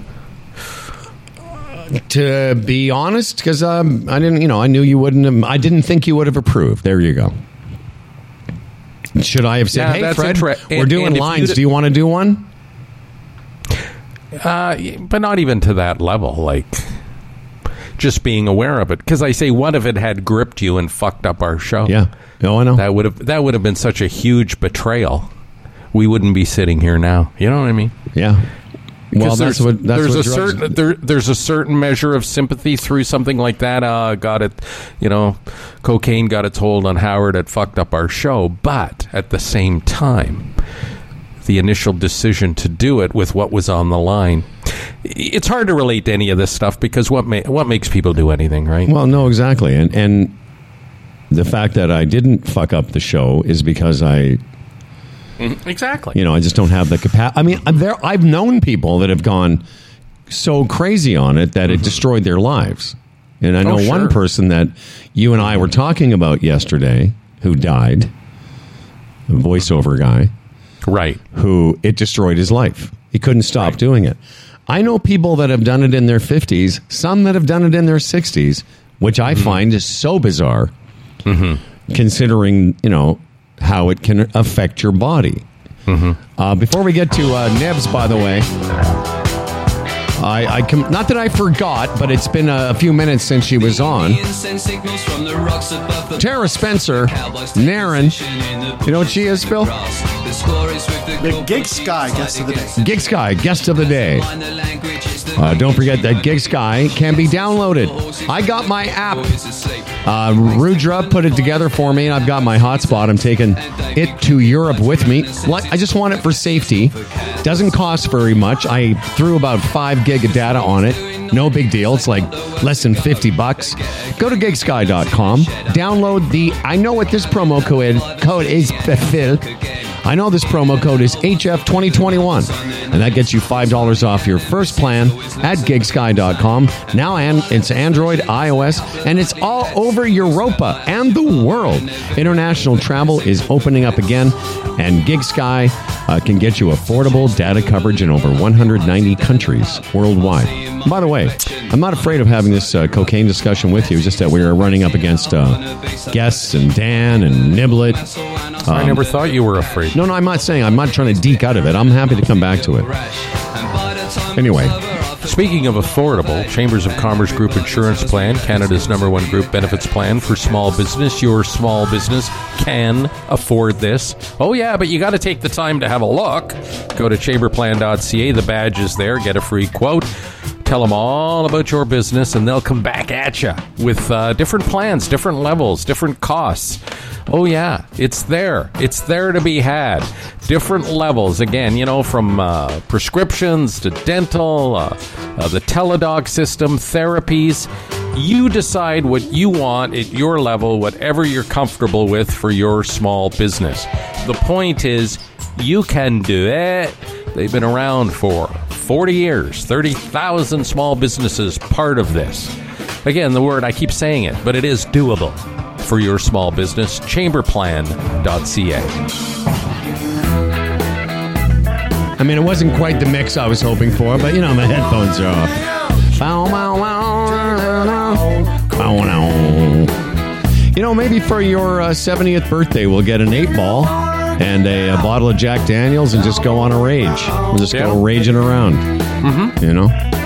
To be honest, because um, I didn't, you know, I knew you wouldn't have, I didn't think you would have approved. There you go. Should I have said, yeah, hey, Fred, tra- we're and, doing and lines. Do you want to do one? Uh, but not even to that level, like just being aware of it. Because I say, what if it had gripped you and fucked up our show? Yeah. No, I know. That would have, that would have been such a huge betrayal. We wouldn't be sitting here now. You know what I mean? Yeah. Well, that's there's, what, that's there's what a certain there, there's a certain measure of sympathy through something like that. Uh, got it, you know, cocaine got its hold on Howard. It fucked up our show, but at the same time, the initial decision to do it with what was on the line. It's hard to relate to any of this stuff because what ma- what makes people do anything, right? Well, no, exactly, and and the fact that I didn't fuck up the show is because I. Exactly. You know, I just don't have the capacity. I mean, there I've known people that have gone so crazy on it that it mm-hmm. destroyed their lives. And I know oh, sure. one person that you and I were talking about yesterday who died, a voiceover guy. Right. Who it destroyed his life. He couldn't stop right. doing it. I know people that have done it in their fifties, some that have done it in their sixties, which I mm-hmm. find is so bizarre, mm-hmm. considering, you know, how it can affect your body. Mm-hmm. Uh, before we get to uh, Nibs, by the way, I, I com- not that I forgot, but it's been a, a few minutes since she was on. Tara Spencer, Naren, you know what she is, Phil? The Gig Sky Guest of the Day. Gig Sky Guest of the Day. Uh, don't forget that Gig Sky can be downloaded. I got my app. Uh, Rudra put it together for me, and I've got my hotspot. I'm taking it to Europe with me. I just want it for safety. Doesn't cost very much. I threw about five gig of data on it. No big deal. It's like less than fifty bucks. Go to gig sky dot com. Download the, I know what this promo code, code is, Phil. I know this promo code is H F twenty twenty-one, and that gets you five dollars off your first plan at gig sky dot com. Now and it's Android, iOS, and it's all over Europa and the world. International travel is opening up again, and GigSky uh, can get you affordable data coverage in over one hundred ninety countries worldwide. By the way, I'm not afraid of having this uh, cocaine discussion with you, just that we are running up against uh, guests and Dan and Niblet. Um, I never thought you were afraid. No, no, I'm not saying. I'm not trying to deke out of it. I'm happy to come back to it. Anyway. Speaking of affordable, Chambers of Commerce Group Insurance Plan, Canada's number one group benefits plan for small business. Your small business can afford this. Oh, yeah, but you got to take the time to have a look. Go to chamber plan dot c a. The badge is there. Get a free quote. Tell them all about your business, and they'll come back at you with uh, different plans, different levels, different costs. Oh, yeah, it's there. It's there to be had. Different levels. Again, you know, from uh, prescriptions to dental, uh, uh, the teledoc system, therapies. You decide what you want at your level, whatever you're comfortable with for your small business. The point is, you can do it. They've been around for forty years, thirty thousand small businesses part of this. Again, the word, I keep saying it, but it is doable for your small business. chamberplan dot c a. I mean, it wasn't quite the mix I was hoping for, but, you know, my headphones are off. Bow, bow, bow, bow, bow. You know, maybe for your uh, seventieth birthday, we'll get an eight ball and a, a bottle of Jack Daniels and just go on a rage. We'll just Yeah. go raging around. Mm-hmm. You know?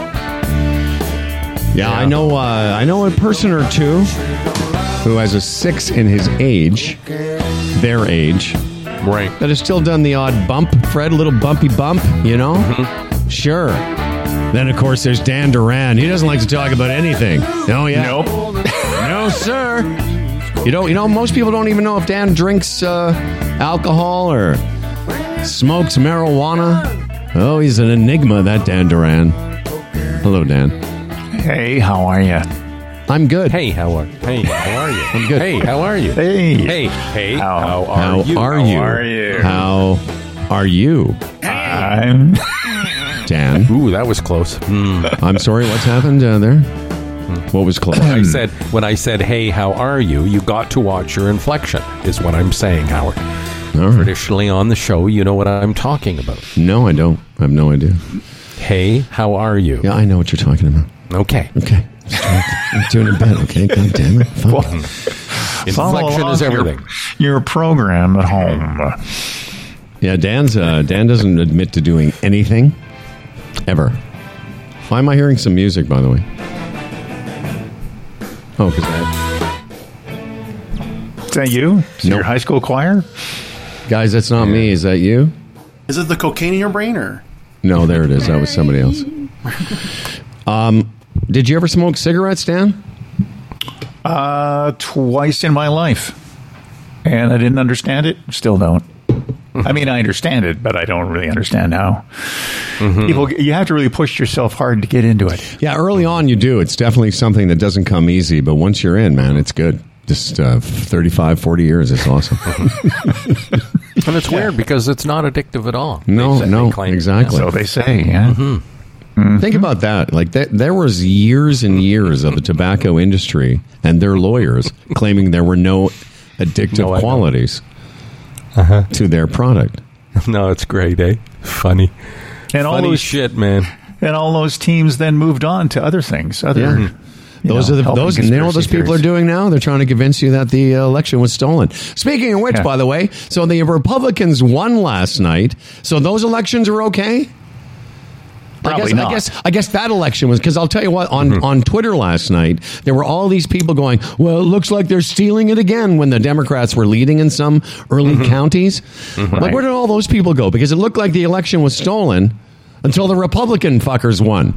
Yeah, I know. Uh, I know a person or two who has a six in his age, their age, Right. that has still done the odd bump, Fred, a little bumpy bump. You know? Mm-hmm. Sure. Then of course there's Dan Duran. He doesn't like to talk about anything. Oh yeah. Nope. No, sir. You don't. You know, most people don't even know if Dan drinks uh, alcohol or smokes marijuana. Oh, he's an enigma, that Dan Duran. Hello, Dan. Hey, how are you? I'm good. Hey, how are Hey, how are you? I'm good. Hey, how are you? Hey. Hey, hey, How- how, are How you? are How you? are you? How are you, I'm Dan? Ooh, that was close. Hmm. I'm sorry. What's happened uh, there? What was close? I said when I said, "Hey, how are you?" You got to watch your inflection. Is what I'm saying, Howard. All right. Traditionally on the show, you know what I'm talking about. No, I don't. I have no idea. Hey, how are you? Yeah, I know what you're talking about. Okay. Okay. I'm doing it better. Okay. God damn it. Fuck. Follow Inflection along is your- everything. Your, program at home. Yeah, Dan's uh, Dan doesn't admit to doing anything ever. Why am I hearing some music, by the way? Oh, because I Is that you? Is it Nope. your high school choir? guys, that's not me. Is that you? Is it the cocaine in your brain, or No, there it is. That was somebody else. Um, did you ever smoke cigarettes, Dan? Uh, twice in my life. And I didn't understand it. Still don't. I mean, I understand it, but I don't really understand how. People, you have to really push yourself hard to get into it. Yeah, early on you do. It's definitely something that doesn't come easy, but once you're in, man, it's good. Just uh, thirty-five, forty years, it's awesome. And it's weird because it's not addictive at all. No, They say- no, they claim- exactly. So they say, yeah. Think about that. Like that, there was years and years of the tobacco industry and their lawyers claiming there were no addictive No, I know. qualities to their product. No, it's great, eh? Funny. And all Funny those shit, man. and all those teams then moved on to other things. Other, Yeah. you Those know, are the helping those. You know what those conspiracy people are theories. doing now? They're trying to convince you that the uh, election was stolen. Speaking of which, Yeah. by the way, so the Republicans won last night. So those elections are okay. I Probably guess, not. I guess I guess that election was because I'll tell you what on, on Twitter last night there were all these people going, well, it looks like they're stealing it again when the Democrats were leading in some early counties. Like, where did all those people go? Because it looked like the election was stolen until the Republican fuckers won.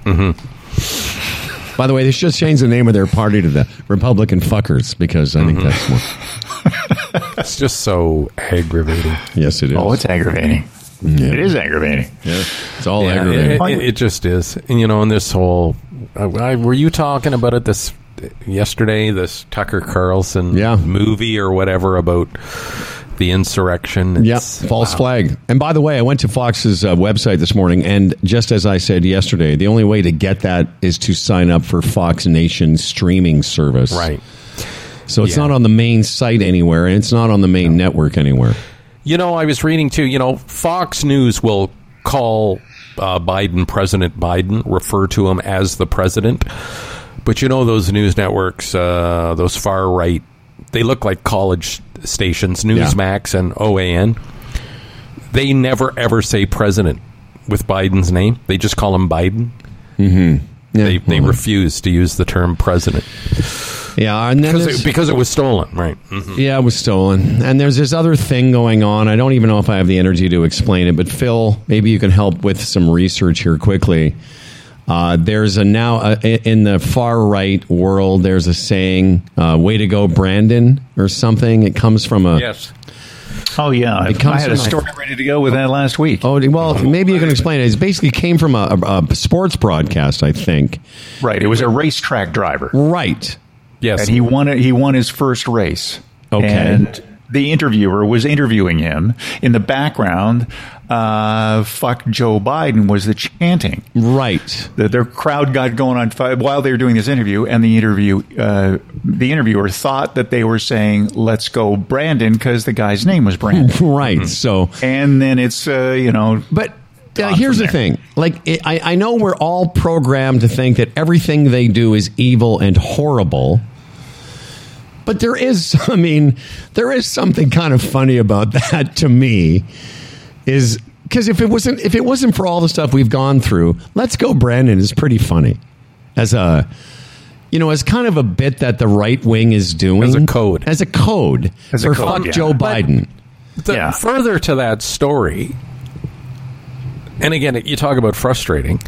By the way, they should change the name of their party to the Republican fuckers because I think that's more. It's just so aggravating. Yes, it is. Oh, it's aggravating. It is aggravating. Yeah, it's all Yeah, aggravating. It, it, it just is. And, you know, and this whole... I, I, were you talking about it this yesterday, this Tucker Carlson Yeah. movie or whatever about the insurrection? Yeah, It's- false wow. flag. And by the way, I went to Fox's uh, website this morning, and just as I said yesterday, the only way to get that is to sign up for Fox Nation streaming service. Right. So it's Yeah. not on the main site anywhere, and it's not on the main network anywhere. You know, I was reading too, you know, Fox News will call uh, Biden President Biden, refer to him as the president. But you know, those news networks, uh, those far right, they look like college stations, Newsmax and O A N. They never ever say president with Biden's name. They just call him Biden. Mm-hmm. Yeah, They, they well, refuse to use the term president yeah, and then because there's- it, because it was stolen, right? Mhm. Yeah, it was stolen. And there's this other thing going on. I don't even know if I have the energy to explain it, but Phil, maybe you can help with some research here quickly. Uh, there's a now uh, in the far right world. There's a saying, uh, "Way to go, Brandon," or something. It comes from a Yes. Oh, yeah. It comes I had a from- story ready to go with that last week. Oh well, maybe you can explain it. It basically came from a, a, a sports broadcast, I think. Right. It was a racetrack driver. Right. Yes. And he won it. He won his first race. Okay. And the interviewer was interviewing him. In the background, uh, fuck Joe Biden was the chanting. Right. The, their crowd got going on fi- while they were doing this interview, and the interview, uh, the interviewer thought that they were saying, let's go Brandon, because the guy's name was Brandon. Right. So, and then it's, uh, you know... But... Uh, here's the thing. Like, it, I, I know we're all programmed to think that everything they do is evil and horrible. But there is, I mean, there is something kind of funny about that to me. Is because if it wasn't if it wasn't for all the stuff we've gone through, Let's Go Brandon is pretty funny as a, you know, as kind of a bit that the right wing is doing as a code, as a code as for a code, fuck yeah. Joe Biden. The, yeah. Further to that story. And again, you talk about frustrating.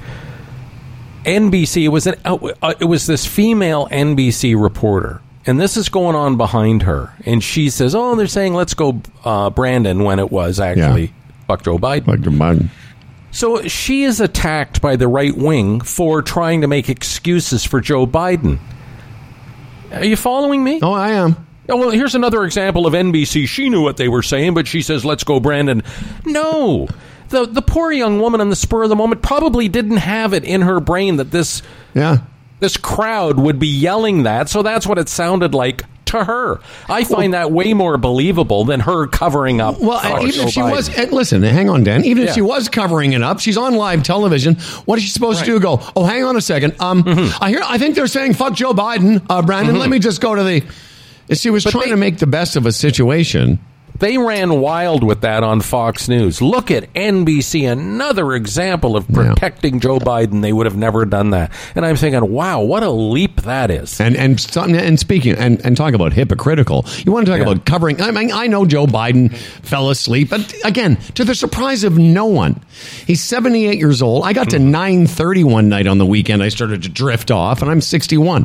N B C, it was an uh, it was this female N B C reporter, and this is going on behind her, and she says, "Oh, they're saying let's go uh, Brandon," when it was actually yeah. fuck Joe Biden. Fuck Joe Biden. So she is attacked by the right wing for trying to make excuses for Joe Biden. Are you following me? Oh, I am. Oh, well, here's another example of N B C. She knew what they were saying, but she says, let's go, Brandon. No. The the poor young woman on the spur of the moment probably didn't have it in her brain that this yeah. this crowd would be yelling that, so that's what it sounded like to her. I find that way more believable than her covering up. Well, fuck even Joe if she Biden. was, and listen, hang on, Dan. Even Yeah. if she was covering it up, she's on live television. What is she supposed Right. to do? Go, oh, hang on a second. Um, Mm-hmm. I hear. I think they're saying fuck Joe Biden, uh, Brandon. Mm-hmm. Let me just go to the. She was But trying they- to make the best of a situation. They ran wild with that on Fox News. Look at N B C, another example of protecting Joe Biden. They would have never done that. And I'm thinking, wow, what a leap that is. And and some- and speaking and, and talk about hypocritical. You want to talk Yeah. about covering? I mean, I know Joe Biden fell asleep, but again, to the surprise of no one, he's seventy-eight years old. I got to nine thirty one night on the weekend. I started to drift off, and I'm sixty-one.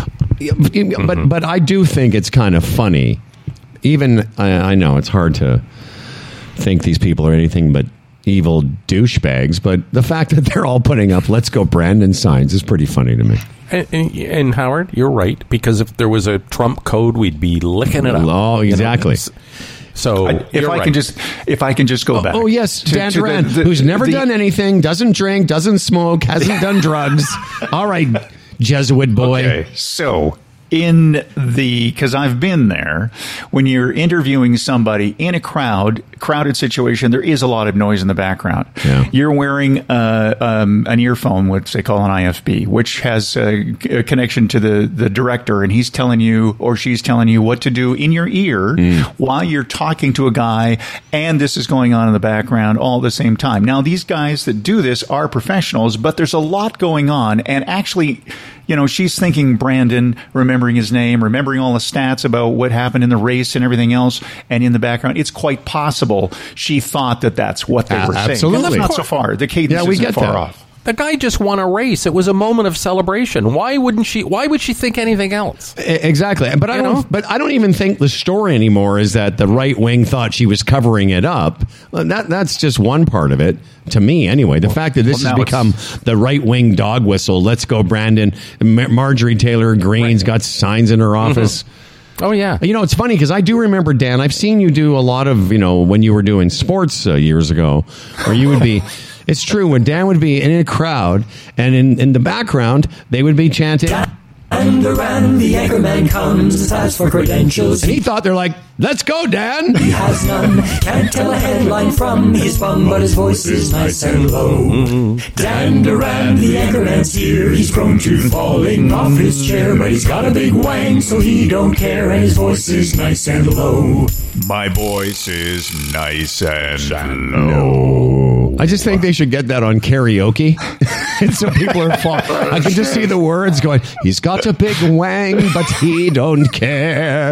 But but I do think it's kind of funny. Even I, I know it's hard to think these people are anything but evil douchebags, but the fact that they're all putting up "Let's Go Brandon" signs is pretty funny to me. And, and, and Howard, you're right, because if there was a Trump code, we'd be licking it up. Oh, exactly. You know? So I, if you're I right. can just, if I can just go back. Oh, yes, to- Dan to the- Duran, the- who's never the- done anything, doesn't drink, doesn't smoke, hasn't done drugs. All right, Jesuit boy. Okay, so in the, because I've been there, when you're interviewing somebody in a crowd, crowded situation, there is a lot of noise in the background. Yeah. You're wearing uh, um, an earphone, which they call an I F B, which has a, a connection to the, the director, and he's telling you or she's telling you what to do in your ear Mm. while you're talking to a guy, and this is going on in the background all at the same time. Now, these guys that do this are professionals, but there's a lot going on, and actually, you know, she's thinking Brandon, remembering his name, remembering all the stats about what happened in the race and everything else. And in the background, it's quite possible she thought that that's what they Uh, were saying. absolutely. And that's not so far. The cadence Yeah, we isn't get far that. off. The guy just won a race. It was a moment of celebration. Why wouldn't she? Why would she think anything else? E- Exactly, but I You don't. know? But I don't even think the story anymore is that the right wing thought she was covering it up. Well, That that's just one part of it. To me, anyway, the fact that this well, has now become the right wing dog whistle. Let's go, Brandon. Mar- Marjorie Taylor Greene's got signs in her office. Oh yeah. You know, it's funny because I do remember, Dan, I've seen you do a lot of, you know, when you were doing sports uh, years ago, where you would be, it's true, when Dan would be in a crowd and in, in the background, they would be chanting. And around the anchorman comes, asks for credentials. And he thought they're like, let's go, Dan. He has none, can't tell a headline from his bum, but his voice is nice and low. Dan Duran, the anchorman's here, he's prone to falling off his chair, but he's got a big wang, so he don't care, and his voice is nice and low. My voice is nice and low. I just think they should get that on karaoke. And so people are fall- I can just see the words going, he's got a big wang, but he don't care.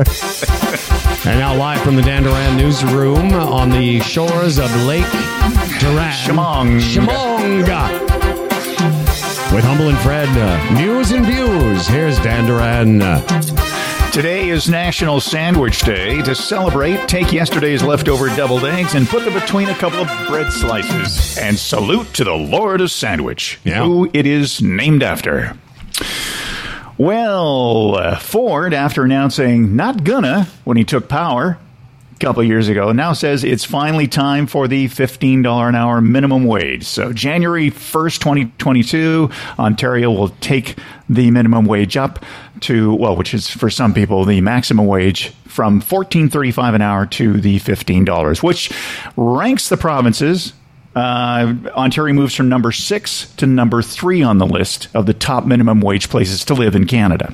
And now live from the Dan Duran newsroom on the shores of Lake Duran. Shamong. Shamonga. With Humble and Fred, uh, news and views. Here's Dan Duran. Uh, Today is National Sandwich Day. To celebrate, take yesterday's leftover deviled eggs and put them between a couple of bread slices. And salute to the Lord of Sandwich, Yeah. who it is named after. Well, uh, Ford, after announcing not gonna when he took power, couple of years ago, now says it's finally time for the fifteen dollars an hour minimum wage. So January first, twenty twenty-two, Ontario will take the minimum wage up to, well, which is for some people the maximum wage, from fourteen thirty-five an hour to the fifteen dollars, which ranks the provinces. Uh, Ontario moves from number six to number three on the list of the top minimum wage places to live in Canada.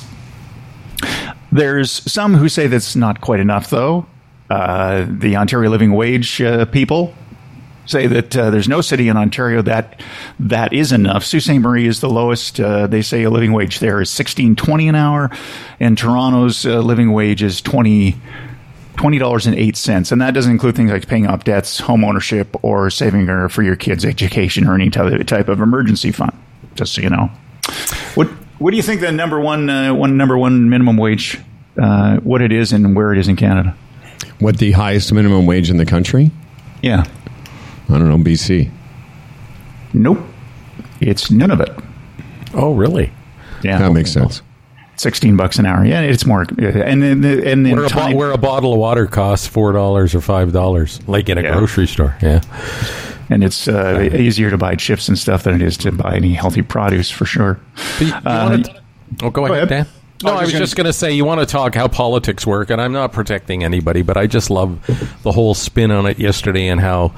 There's some who say that's not quite enough, though. Uh, the Ontario Living Wage uh, people say that uh, there's no city in Ontario that that is enough. Sault Ste. Marie is the lowest. Uh, they say a living wage there is sixteen twenty an hour, and Toronto's uh, living wage is twenty dollars and eight cents, and that doesn't include things like paying off debts, home ownership, or saving for your kids' education or any type of emergency fund. Just so you know, what what do you think the number one uh, one number one minimum wage, uh, what it is and where it is in Canada? What the highest minimum wage in the country? Yeah, I don't know. B C. Nope, it's Nunavut. Oh, really? Yeah, that makes sense. Sixteen bucks an hour. Yeah, it's more. And and and where, a, time, bo- where a bottle of water costs four dollars or five dollars, like in a yeah. grocery store. Yeah, and it's uh, easier to buy chips and stuff than it is to buy any healthy produce for sure. You, you uh, to, oh, go, go ahead, ahead, Dan. No, I was just going to say, you want to talk how politics work, and I'm not protecting anybody, but I just love the whole spin on it yesterday and how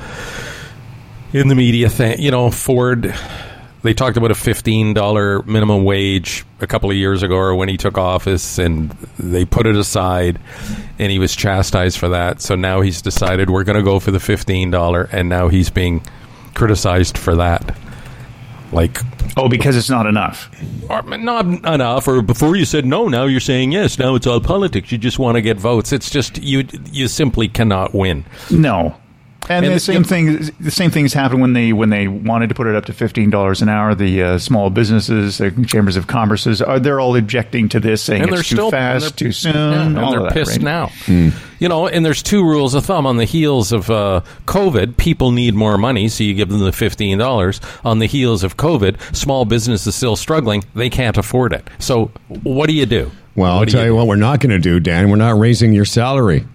in the media, th- you know, Ford. They talked about a fifteen dollars minimum wage a couple of years ago or when he took office, and they put it aside, and he was chastised for that. So now he's decided we're going to go for the fifteen dollars, and now he's being criticized for that. Like, oh, because it's not enough. Or not enough, or before you said no, now you're saying yes. Now it's all politics. You just want to get votes. It's just, you you simply cannot win. No. And, and the same you know, thing. The same things happened when they when they wanted to put it up to fifteen dollars an hour. The uh, small businesses, the chambers of commerces, are they're all objecting to this, saying it's too still, fast, too soon. Yeah, and all they're of that, pissed right? now. Mm. You know, and there's two rules of thumb. On the heels of uh, COVID, people need more money, so you give them the fifteen dollars. On the heels of COVID, small business is still struggling; they can't afford it. So, what do you do? Well, what I'll tell you, you what we're not going to do, Dan. We're not raising your salary.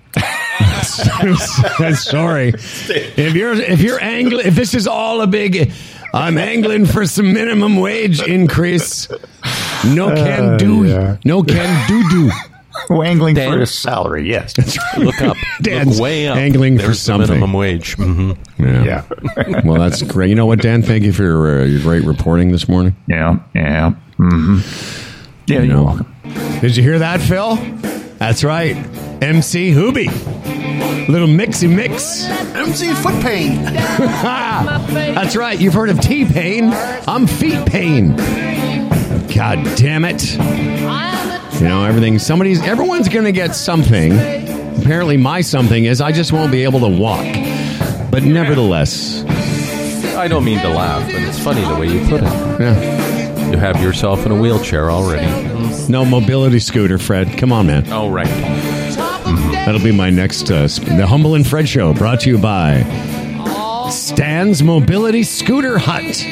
Sorry, if you're if you're angling, if this is all a big, I'm angling for some minimum wage increase. No can do, uh, yeah. no can do do. We're angling Dan, for a salary. Yes, look up, Dan's look way up. Angling There's for something. The minimum wage. Mm-hmm. Yeah. yeah. Well, that's great. You know what, Dan? Thank you for your, uh, your great reporting this morning. Yeah. Yeah. Mm-hmm. Yeah. You You're know. welcome. Did you hear that, Phil? That's right. M C Hoobie. Little mixy mix. M C Foot Pain. That's right. You've heard of T-Pain. I'm Feet Pain. God damn it. You know, everything, somebody's, everyone's going to get something. Apparently my something is I just won't be able to walk. But nevertheless. I don't mean to laugh, but it's funny the way you put it. Yeah. You have yourself in a wheelchair already. No mobility scooter, Fred. Come on, man. Oh, right. Mm-hmm. That'll be my next, uh, sp- the Humble and Fred Show, brought to you by Stan's Mobility Scooter Hut.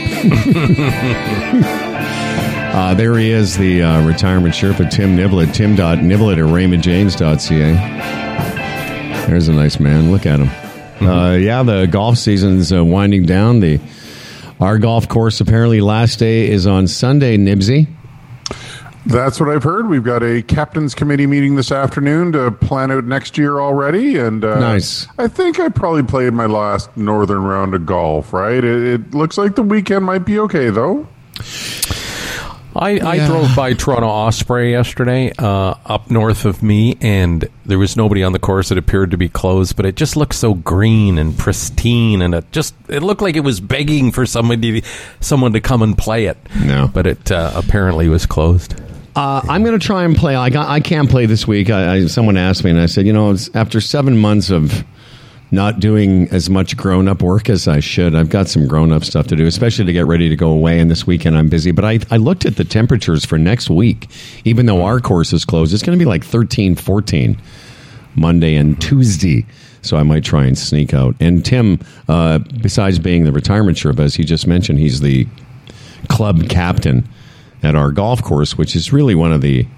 uh, there he is, the uh, retirement Sherpa, Tim Niblett. Tim dot niblett at raymond james dot c a. There's a nice man. Look at him. Mm-hmm. Uh, yeah, the golf season's uh, winding down. The Our golf course, apparently, last day is on Sunday, Nibsy. That's what I've heard. We've got a captain's committee meeting this afternoon to plan out next year already. And uh, nice. I think I probably played my last northern round of golf, right? It, it looks like the weekend might be okay, though. I, yeah. I drove by Toronto Osprey yesterday, uh, up north of me, and there was nobody on the course. It appeared to be closed, but it just looked so green and pristine, and it just it looked like it was begging for somebody, someone to come and play it. No, but it uh, apparently was closed. Uh, I'm going to try and play. I, got, I can't play this week. I, I, someone asked me, and I said, you know, it's after seven months of not doing as much grown-up work as I should, I've got some grown-up stuff to do, especially to get ready to go away, and this weekend I'm busy. But I, I looked at the temperatures for next week. Even though our course is closed, it's going to be like thirteen, fourteen Monday and Tuesday. So I might try and sneak out. And Tim, uh, besides being the retirement Sherpa, as he just mentioned, he's the club captain at our golf course, which is really one of the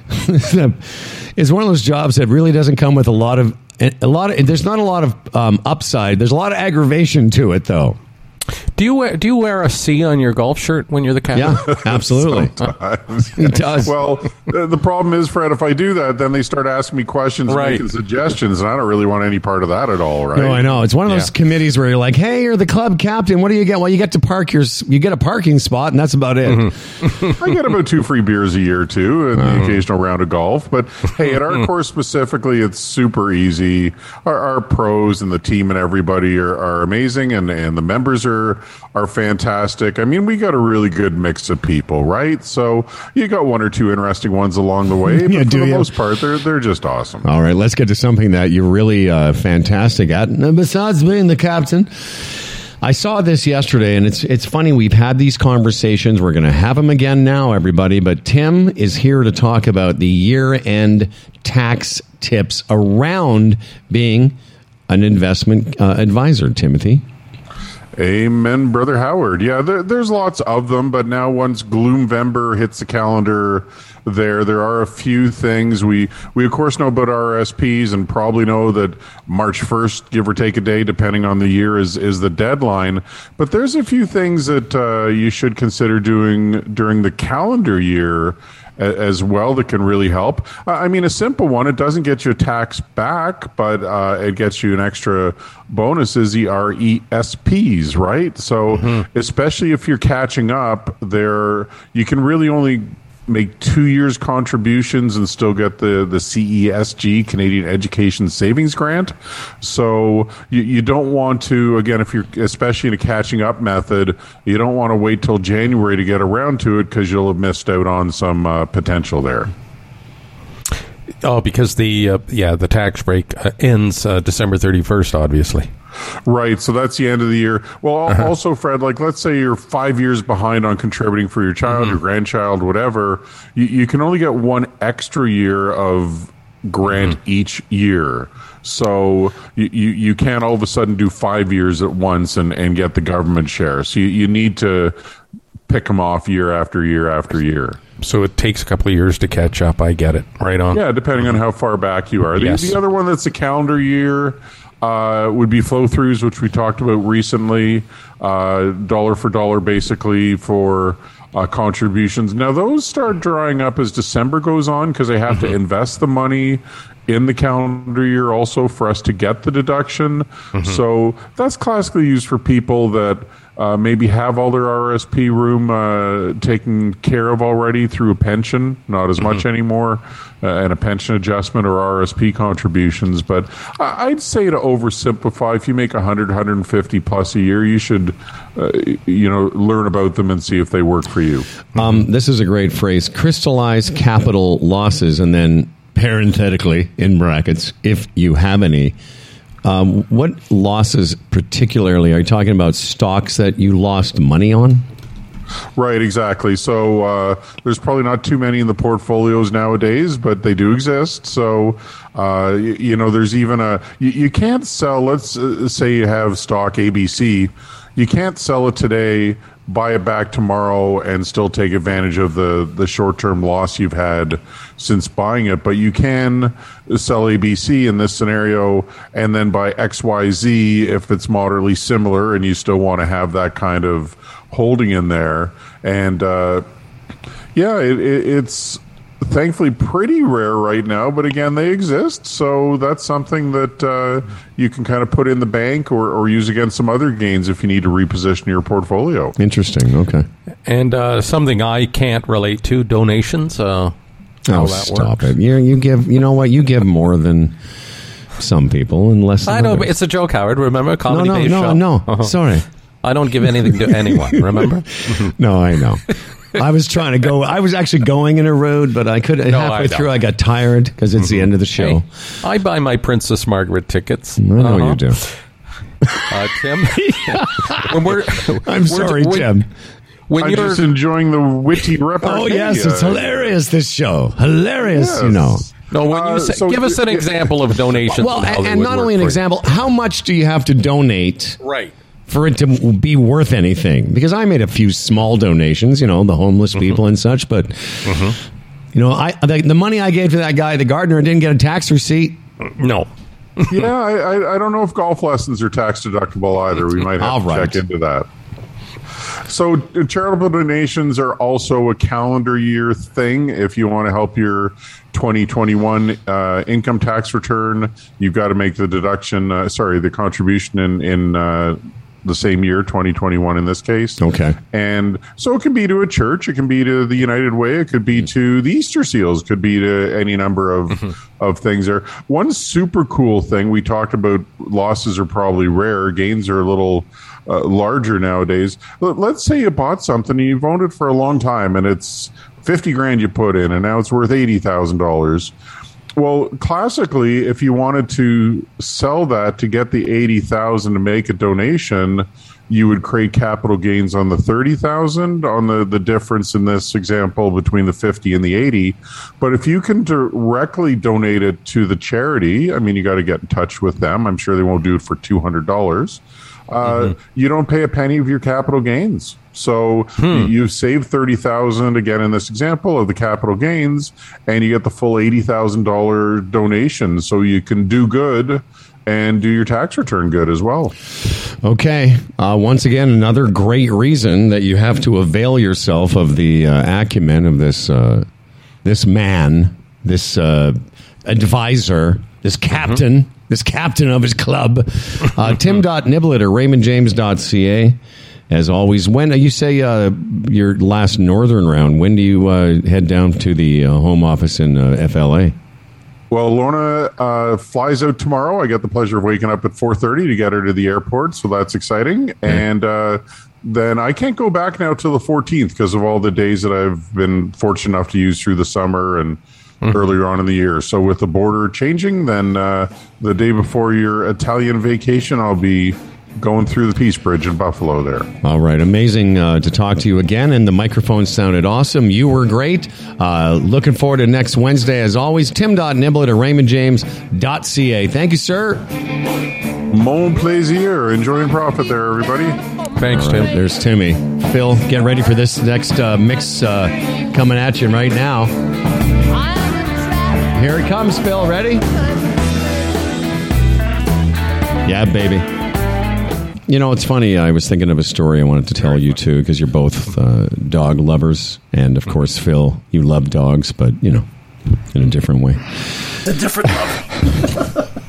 is one of those jobs that really doesn't come with a lot of a lot of. There's not a lot of um, upside. There's a lot of aggravation to it, though. Do you wear, do you wear a C on your golf shirt when you're the captain? Yeah, absolutely. He does. Well, the the problem is, Fred, if I do that, then they start asking me questions Right. and making suggestions, and I don't really want any part of that at all, right? No, I know. It's one of those Yeah. committees where you're like, "Hey, you're the club captain. What do you get?" Well, you get to park your, you get a parking spot, and that's about it. Mm-hmm. I get about two free beers a year, too, and the occasional round of golf. But, hey, at our course specifically, it's super easy. Our, our pros and the team and everybody are, are amazing, and, and the members are are fantastic. I mean, we got a really good mix of people, right? So you got one or two interesting ones along the way, but Yeah, for do the ya? most part, they're they're just awesome. All right, let's get to something that you're really uh, fantastic at. And besides being the captain, I saw this yesterday, and it's it's funny. We've had these conversations. We're going to have them again now, everybody. But Tim is here to talk about the year-end tax tips around being an investment uh, advisor, Timothy. Amen, Brother Howard. Yeah, there, there's lots of them, but now once Gloomvember hits the calendar, there there are a few things. We, we of course, know about R R S Ps and probably know that March first, give or take a day, depending on the year, is, is the deadline. But there's a few things that uh, you should consider doing during the calendar year as well that can really help. I mean, a simple one, it doesn't get you a tax back, but uh, it gets you an extra bonus, is the R E S Ps, right? So mm-hmm. especially if you're catching up there, you can really only make two years contributions and still get the, the C E S G, Canadian Education Savings Grant. So you, you don't want to, again, if you're especially in a catching up method, you don't want to wait till January to get around to it because you'll have missed out on some uh, potential there. Oh, because the uh, yeah the tax break uh, ends uh, December thirty-first, obviously. Right, so that's the end of the year. Well, uh-huh. also, Fred, like let's say you're five years behind on contributing for your child, mm-hmm. your grandchild, whatever. You, you can only get one extra year of grant mm-hmm. each year. So you, you, you can't all of a sudden do five years at once and, and get the government share. So you, you need to pick them off year after year after year. So it takes a couple of years to catch up. I get it. Right on. Yeah, depending on how far back you are. The, Yes. the other one that's a calendar year uh, would be flow-throughs, which we talked about recently, uh, dollar for dollar basically for uh, contributions. Now, those start drying up as December goes on because they have mm-hmm. to invest the money in the calendar year also for us to get the deduction. Mm-hmm. So that's classically used for people that uh, maybe have all their R R S P room uh, taken care of already through a pension, not as much mm-hmm. anymore, uh, and a pension adjustment or R R S P contributions. But I'd say to oversimplify, if you make one hundred, one hundred fifty plus a year, you should, uh, you know, learn about them and see if they work for you. Um, this is a great phrase: crystallize capital losses, and then parenthetically in brackets, if you have any. Um, what losses particularly are you talking about? Stocks that you lost money on? Right, exactly. So uh, there's probably not too many in the portfolios nowadays, but they do exist. So, uh, you, you know, there's even a, you, you can't sell, let's uh, say you have stock A B C, you can't sell it today, buy it back tomorrow, and still take advantage of the, the short-term loss you've had since buying it. But you can sell A B C in this scenario and then buy X Y Z if it's moderately similar and you still want to have that kind of holding in there. And, uh, yeah, it, it, it's thankfully pretty rare right now, but again, they exist. So that's something that uh, you can kind of put in the bank or, or use against some other gains if you need to reposition your portfolio. Interesting. Okay. And uh, something I can't relate to, donations. Uh, how oh, that stop works. it. You, you give, you know what? You give more than some people and less than I know, others. but it's a joke, Howard. Remember? Comedy no, no, based no, show? no. Uh-huh. Sorry. I don't give anything to anyone, remember? No, I know. I was trying to go. I was actually going in a road, but I could No, halfway I through. don't. I got tired because it's the end of the show. Hey, I buy my Princess Margaret tickets. I know Uh-huh. you do. Uh, Tim? when we're, I'm we're- sorry, when, Tim. When I'm you're just enjoying the witty repartee. Oh yes, it's uh, hilarious. This show, hilarious. Yes. You know. no, when you Uh, say, so give us an y- example of donations. Well, and, how and, they and would not work only an for you. example. How much do you have to donate Right. for it to be worth anything? Because I made a few small donations, you know, the homeless people and such, but You know, I the, the money I gave to that guy, the gardener, didn't get a tax receipt. No. Yeah, I, I, I don't know if golf lessons are tax deductible either. We might have All to right. check into that. So uh, charitable donations are also a calendar year thing. If you want to help your twenty twenty-one uh, income tax return, you've got to make the deduction, uh, sorry, the contribution in, in uh, the same year, twenty twenty-one in this case. Okay. And so it can be to a church, it can be to the United Way, it could be to the Easter Seals, it could be to any number of, mm-hmm. of things there. One super cool thing, we talked about losses are probably rare, gains are a little uh, larger nowadays. Let's say you bought something and you've owned it for a long time and it's fifty grand you put in and now it's worth eighty thousand dollars. Well, classically, if you wanted to sell that to get the eighty thousand to make a donation, you would create capital gains on the thirty thousand on the, the difference in this example between the fifty and the eighty. But if you can directly donate it to the charity, I mean, you got to get in touch with them. I'm sure they won't do it for two hundred dollars. Uh, mm-hmm. You don't pay a penny of your capital gains. So hmm. you save thirty thousand again in this example of the capital gains, and you get the full eighty thousand dollar donation. So you can do good and do your tax return good as well. Okay. Uh, once again, another great reason that you have to avail yourself of the uh, acumen of this uh, this man, this uh, advisor, this captain, mm-hmm. this captain of his club, uh, tim.niblett at raymond james dot c a. As always, when you say uh, your last northern round, when do you uh, head down to the uh, home office in uh, F L A? Well, Lorna uh, flies out tomorrow. I get the pleasure of waking up at four thirty to get her to the airport, so that's exciting. Mm-hmm. And uh, then I can't go back now till the fourteenth because of all the days that I've been fortunate enough to use through the summer and mm-hmm. earlier on in the year. So with the border changing, then uh, the day before your Italian vacation, I'll be going through the Peace Bridge in Buffalo there. All right. Amazing uh, to talk to you again. And the microphone sounded awesome. You were great. Uh, looking forward to next Wednesday. As always, tim.niblett at raymond james dot c a. Thank you, sir. Mon plaisir. Enjoy and profit there, everybody. Thanks, right, Tim. There's Timmy. Phil, get ready for this next uh, mix uh, coming at you right now. Here it comes, Phil. Ready? Yeah, baby. You know, it's funny. I was thinking of a story I wanted to tell you, too, because you're both uh, dog lovers. And, of course, Phil, you love dogs, but, you know, in a different way. A different love.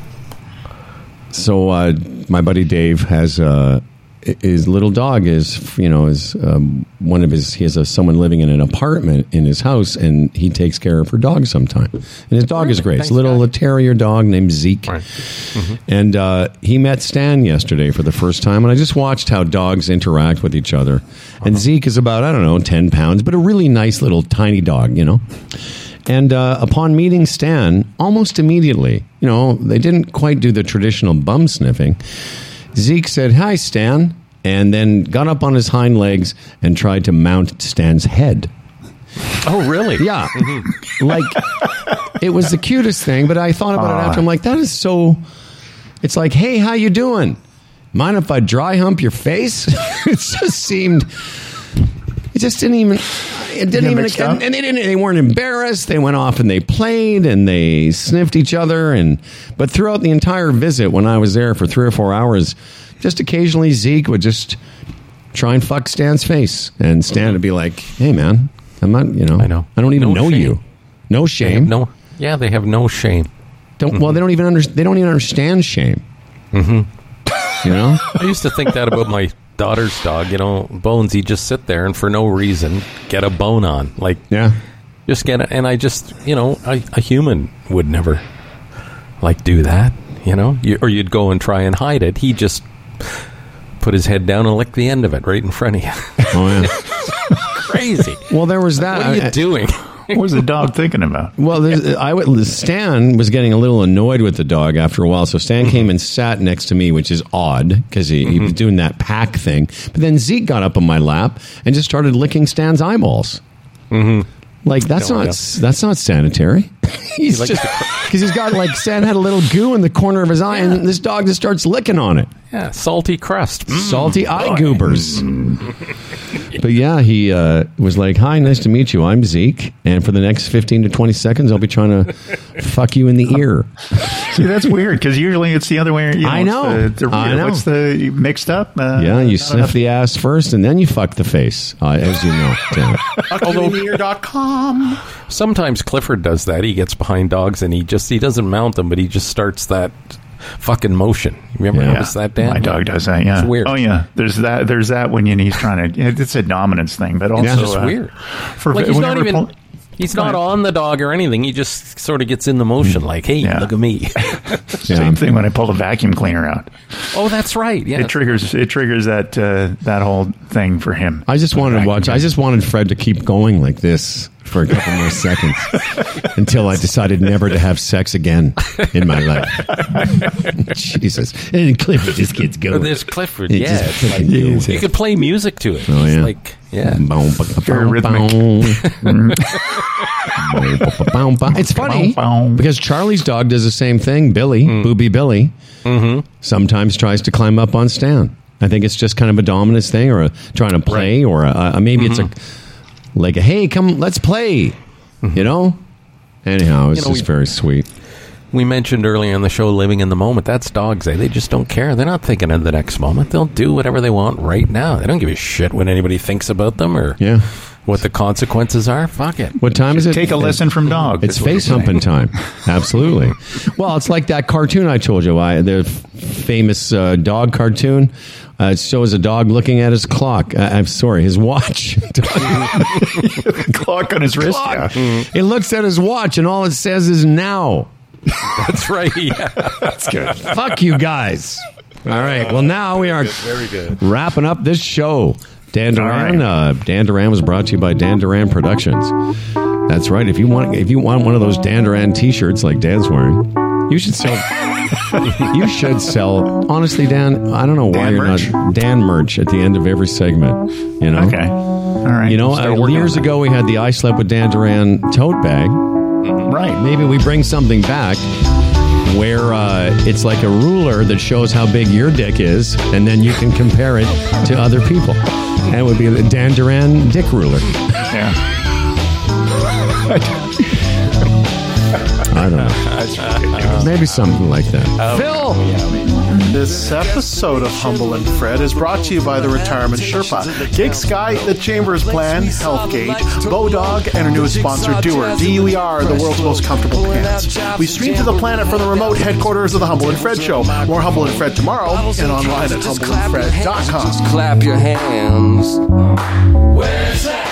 So uh, my buddy Dave has uh, his little dog is, you know, is um, one of his, he has a, someone living in an apartment in his house, and he takes care of her dog sometime. And his dog is great. It's a little a terrier dog named Zeke. Right. Mm-hmm. And uh, he met Stan yesterday for the first time, and I just watched how dogs interact with each other. Uh-huh. And Zeke is about, I don't know, ten pounds, but a really nice little tiny dog, you know. And uh, upon meeting Stan, almost immediately, you know, they didn't quite do the traditional bum sniffing. Zeke said, "Hi, Stan," and then got up on his hind legs and tried to mount Stan's head. Oh, really? Yeah. Mm-hmm. Like, it was the cutest thing, but I thought about uh. it after. I'm like, that is so... It's like, hey, how you doing? Mind if I dry hump your face? It just seemed... It just didn't even... It didn't even... And, and they didn't. They weren't embarrassed. They went off and they played and they sniffed each other. And But throughout the entire visit, when I was there for three or four hours, just occasionally Zeke would just try and fuck Stan's face. And Stan would be like, hey, man, I'm not, you know... I know. I don't even no know shame. you. No shame. No. Yeah, they have no shame. Don't Mm-hmm. Well, they don't even under, They don't even understand shame. Mm-hmm. You know? I used to think that about my daughter's dog. You know, Bones, he'd just sit there and for no reason get a bone on. Like, yeah. Just get it. And I just, you know, a, a human would never, like, do that, you know? You, or you'd go and try and hide it. He just put his head down and licked the end of it right in front of you. Oh, yeah. Crazy. Well, there was that. What are you I, doing? What was the dog thinking about? Well, I would, Stan was getting a little annoyed with the dog after a while, so Stan came and sat next to me, which is odd because he, mm-hmm. he was doing that pack thing. But then Zeke got up on my lap and just started licking Stan's eyeballs. Mm-hmm. Like that's No, not yeah. that's not sanitary. He's He likes just to cr- because he's got like sand had a little goo in the corner of his eye, yeah. and this dog just starts licking on it. Yeah, salty crust, mm. salty eye goobers. But yeah, he uh, was like, "Hi, nice to meet you. I'm Zeke, and for the next fifteen to twenty seconds, I'll be trying to fuck you in the ear." See, that's weird because usually it's the other way. You know, I know. It's the, the, I know. What's the mixed up? Uh, yeah, you sniff enough. the ass first, and then you fuck the face, uh, as you know. Fuck you in the ear dot com. Sometimes Clifford does that. He gets behind dogs and he just he doesn't mount them, but he just starts that fucking motion. Remember yeah. notice that, Dan? My dog does that. Yeah, it's weird. Oh yeah, there's that. There's that when you, he's trying to. It's a dominance thing, but also it's just uh, weird. For like he's not even. Pull, He's not on the dog or anything. He just sort of gets in the motion, like, "Hey, yeah. look at me." Same yeah. thing when I pull the vacuum cleaner out. Oh, that's right. Yeah, it triggers it triggers that uh, that whole thing for him. I just wanted to watch. I just wanted Fred to keep going like this for a couple more seconds until I decided never to have sex again in my life. Jesus, and Clifford just gets going. There's Clifford. It yeah, it's like, you, you could play music to it. Oh it's yeah, like yeah, very rhythmic. It's funny because Charlie's dog does the same thing. Billy, mm. Booby Billy, mm-hmm. sometimes tries to climb up on Stan. I think it's just kind of a dominance thing, or a, trying to play, right. or a, a, maybe mm-hmm. it's a like, a, hey, come, let's play. Mm-hmm. You know. Anyhow, it's you know, just we, very sweet. We mentioned earlier in the show, living in the moment. That's dogs. Eh? They just don't care. They're not thinking of the next moment. They'll do whatever they want right now. They don't give a shit what anybody thinks about them or yeah. what the consequences are. Fuck it. What time is it? Take a lesson from dog. It's face humping time. Absolutely. Well, it's like that cartoon I told you. I, the f- famous uh, dog cartoon. Uh, it shows a dog looking at his clock. Uh, I'm sorry, his watch. Clock on his wrist. Clock. Yeah. He looks at his watch, and all it says is now. That's right. Yeah. That's good. Fuck you guys. All right. Well, now we are very good. Wrapping up this show. Dan Duran. Right. Uh, Dan Duran was brought to you by Dan Duran Productions. That's right. If you want, if you want one of those Dan Duran T-shirts like Dan's wearing, you should sell. You should sell. Honestly, Dan, I don't know why Dan you're merch. not Dan merch at the end of every segment. You know. Okay. All right. You know, uh, years ago we had the I Slept with Dan Duran tote bag. Right. Maybe we bring something back where uh, it's like a ruler that shows how big your dick is, and then you can compare it to other people. And it would be the Dan Duran dick ruler. Yeah. I don't know. Maybe something like that. Oh, Phil! This episode of Humble and Fred is brought to you by the Retirement Sherpa, Gig Sky, The Chambers Plan, Health Gauge, Bodog, and our newest sponsor, Doer, D U E R, the world's most comfortable pants. We stream to the planet from the remote headquarters of the Humble and Fred Show. More Humble and Fred tomorrow, and online at humble and fred dot com. Just clap your hands. Where's that?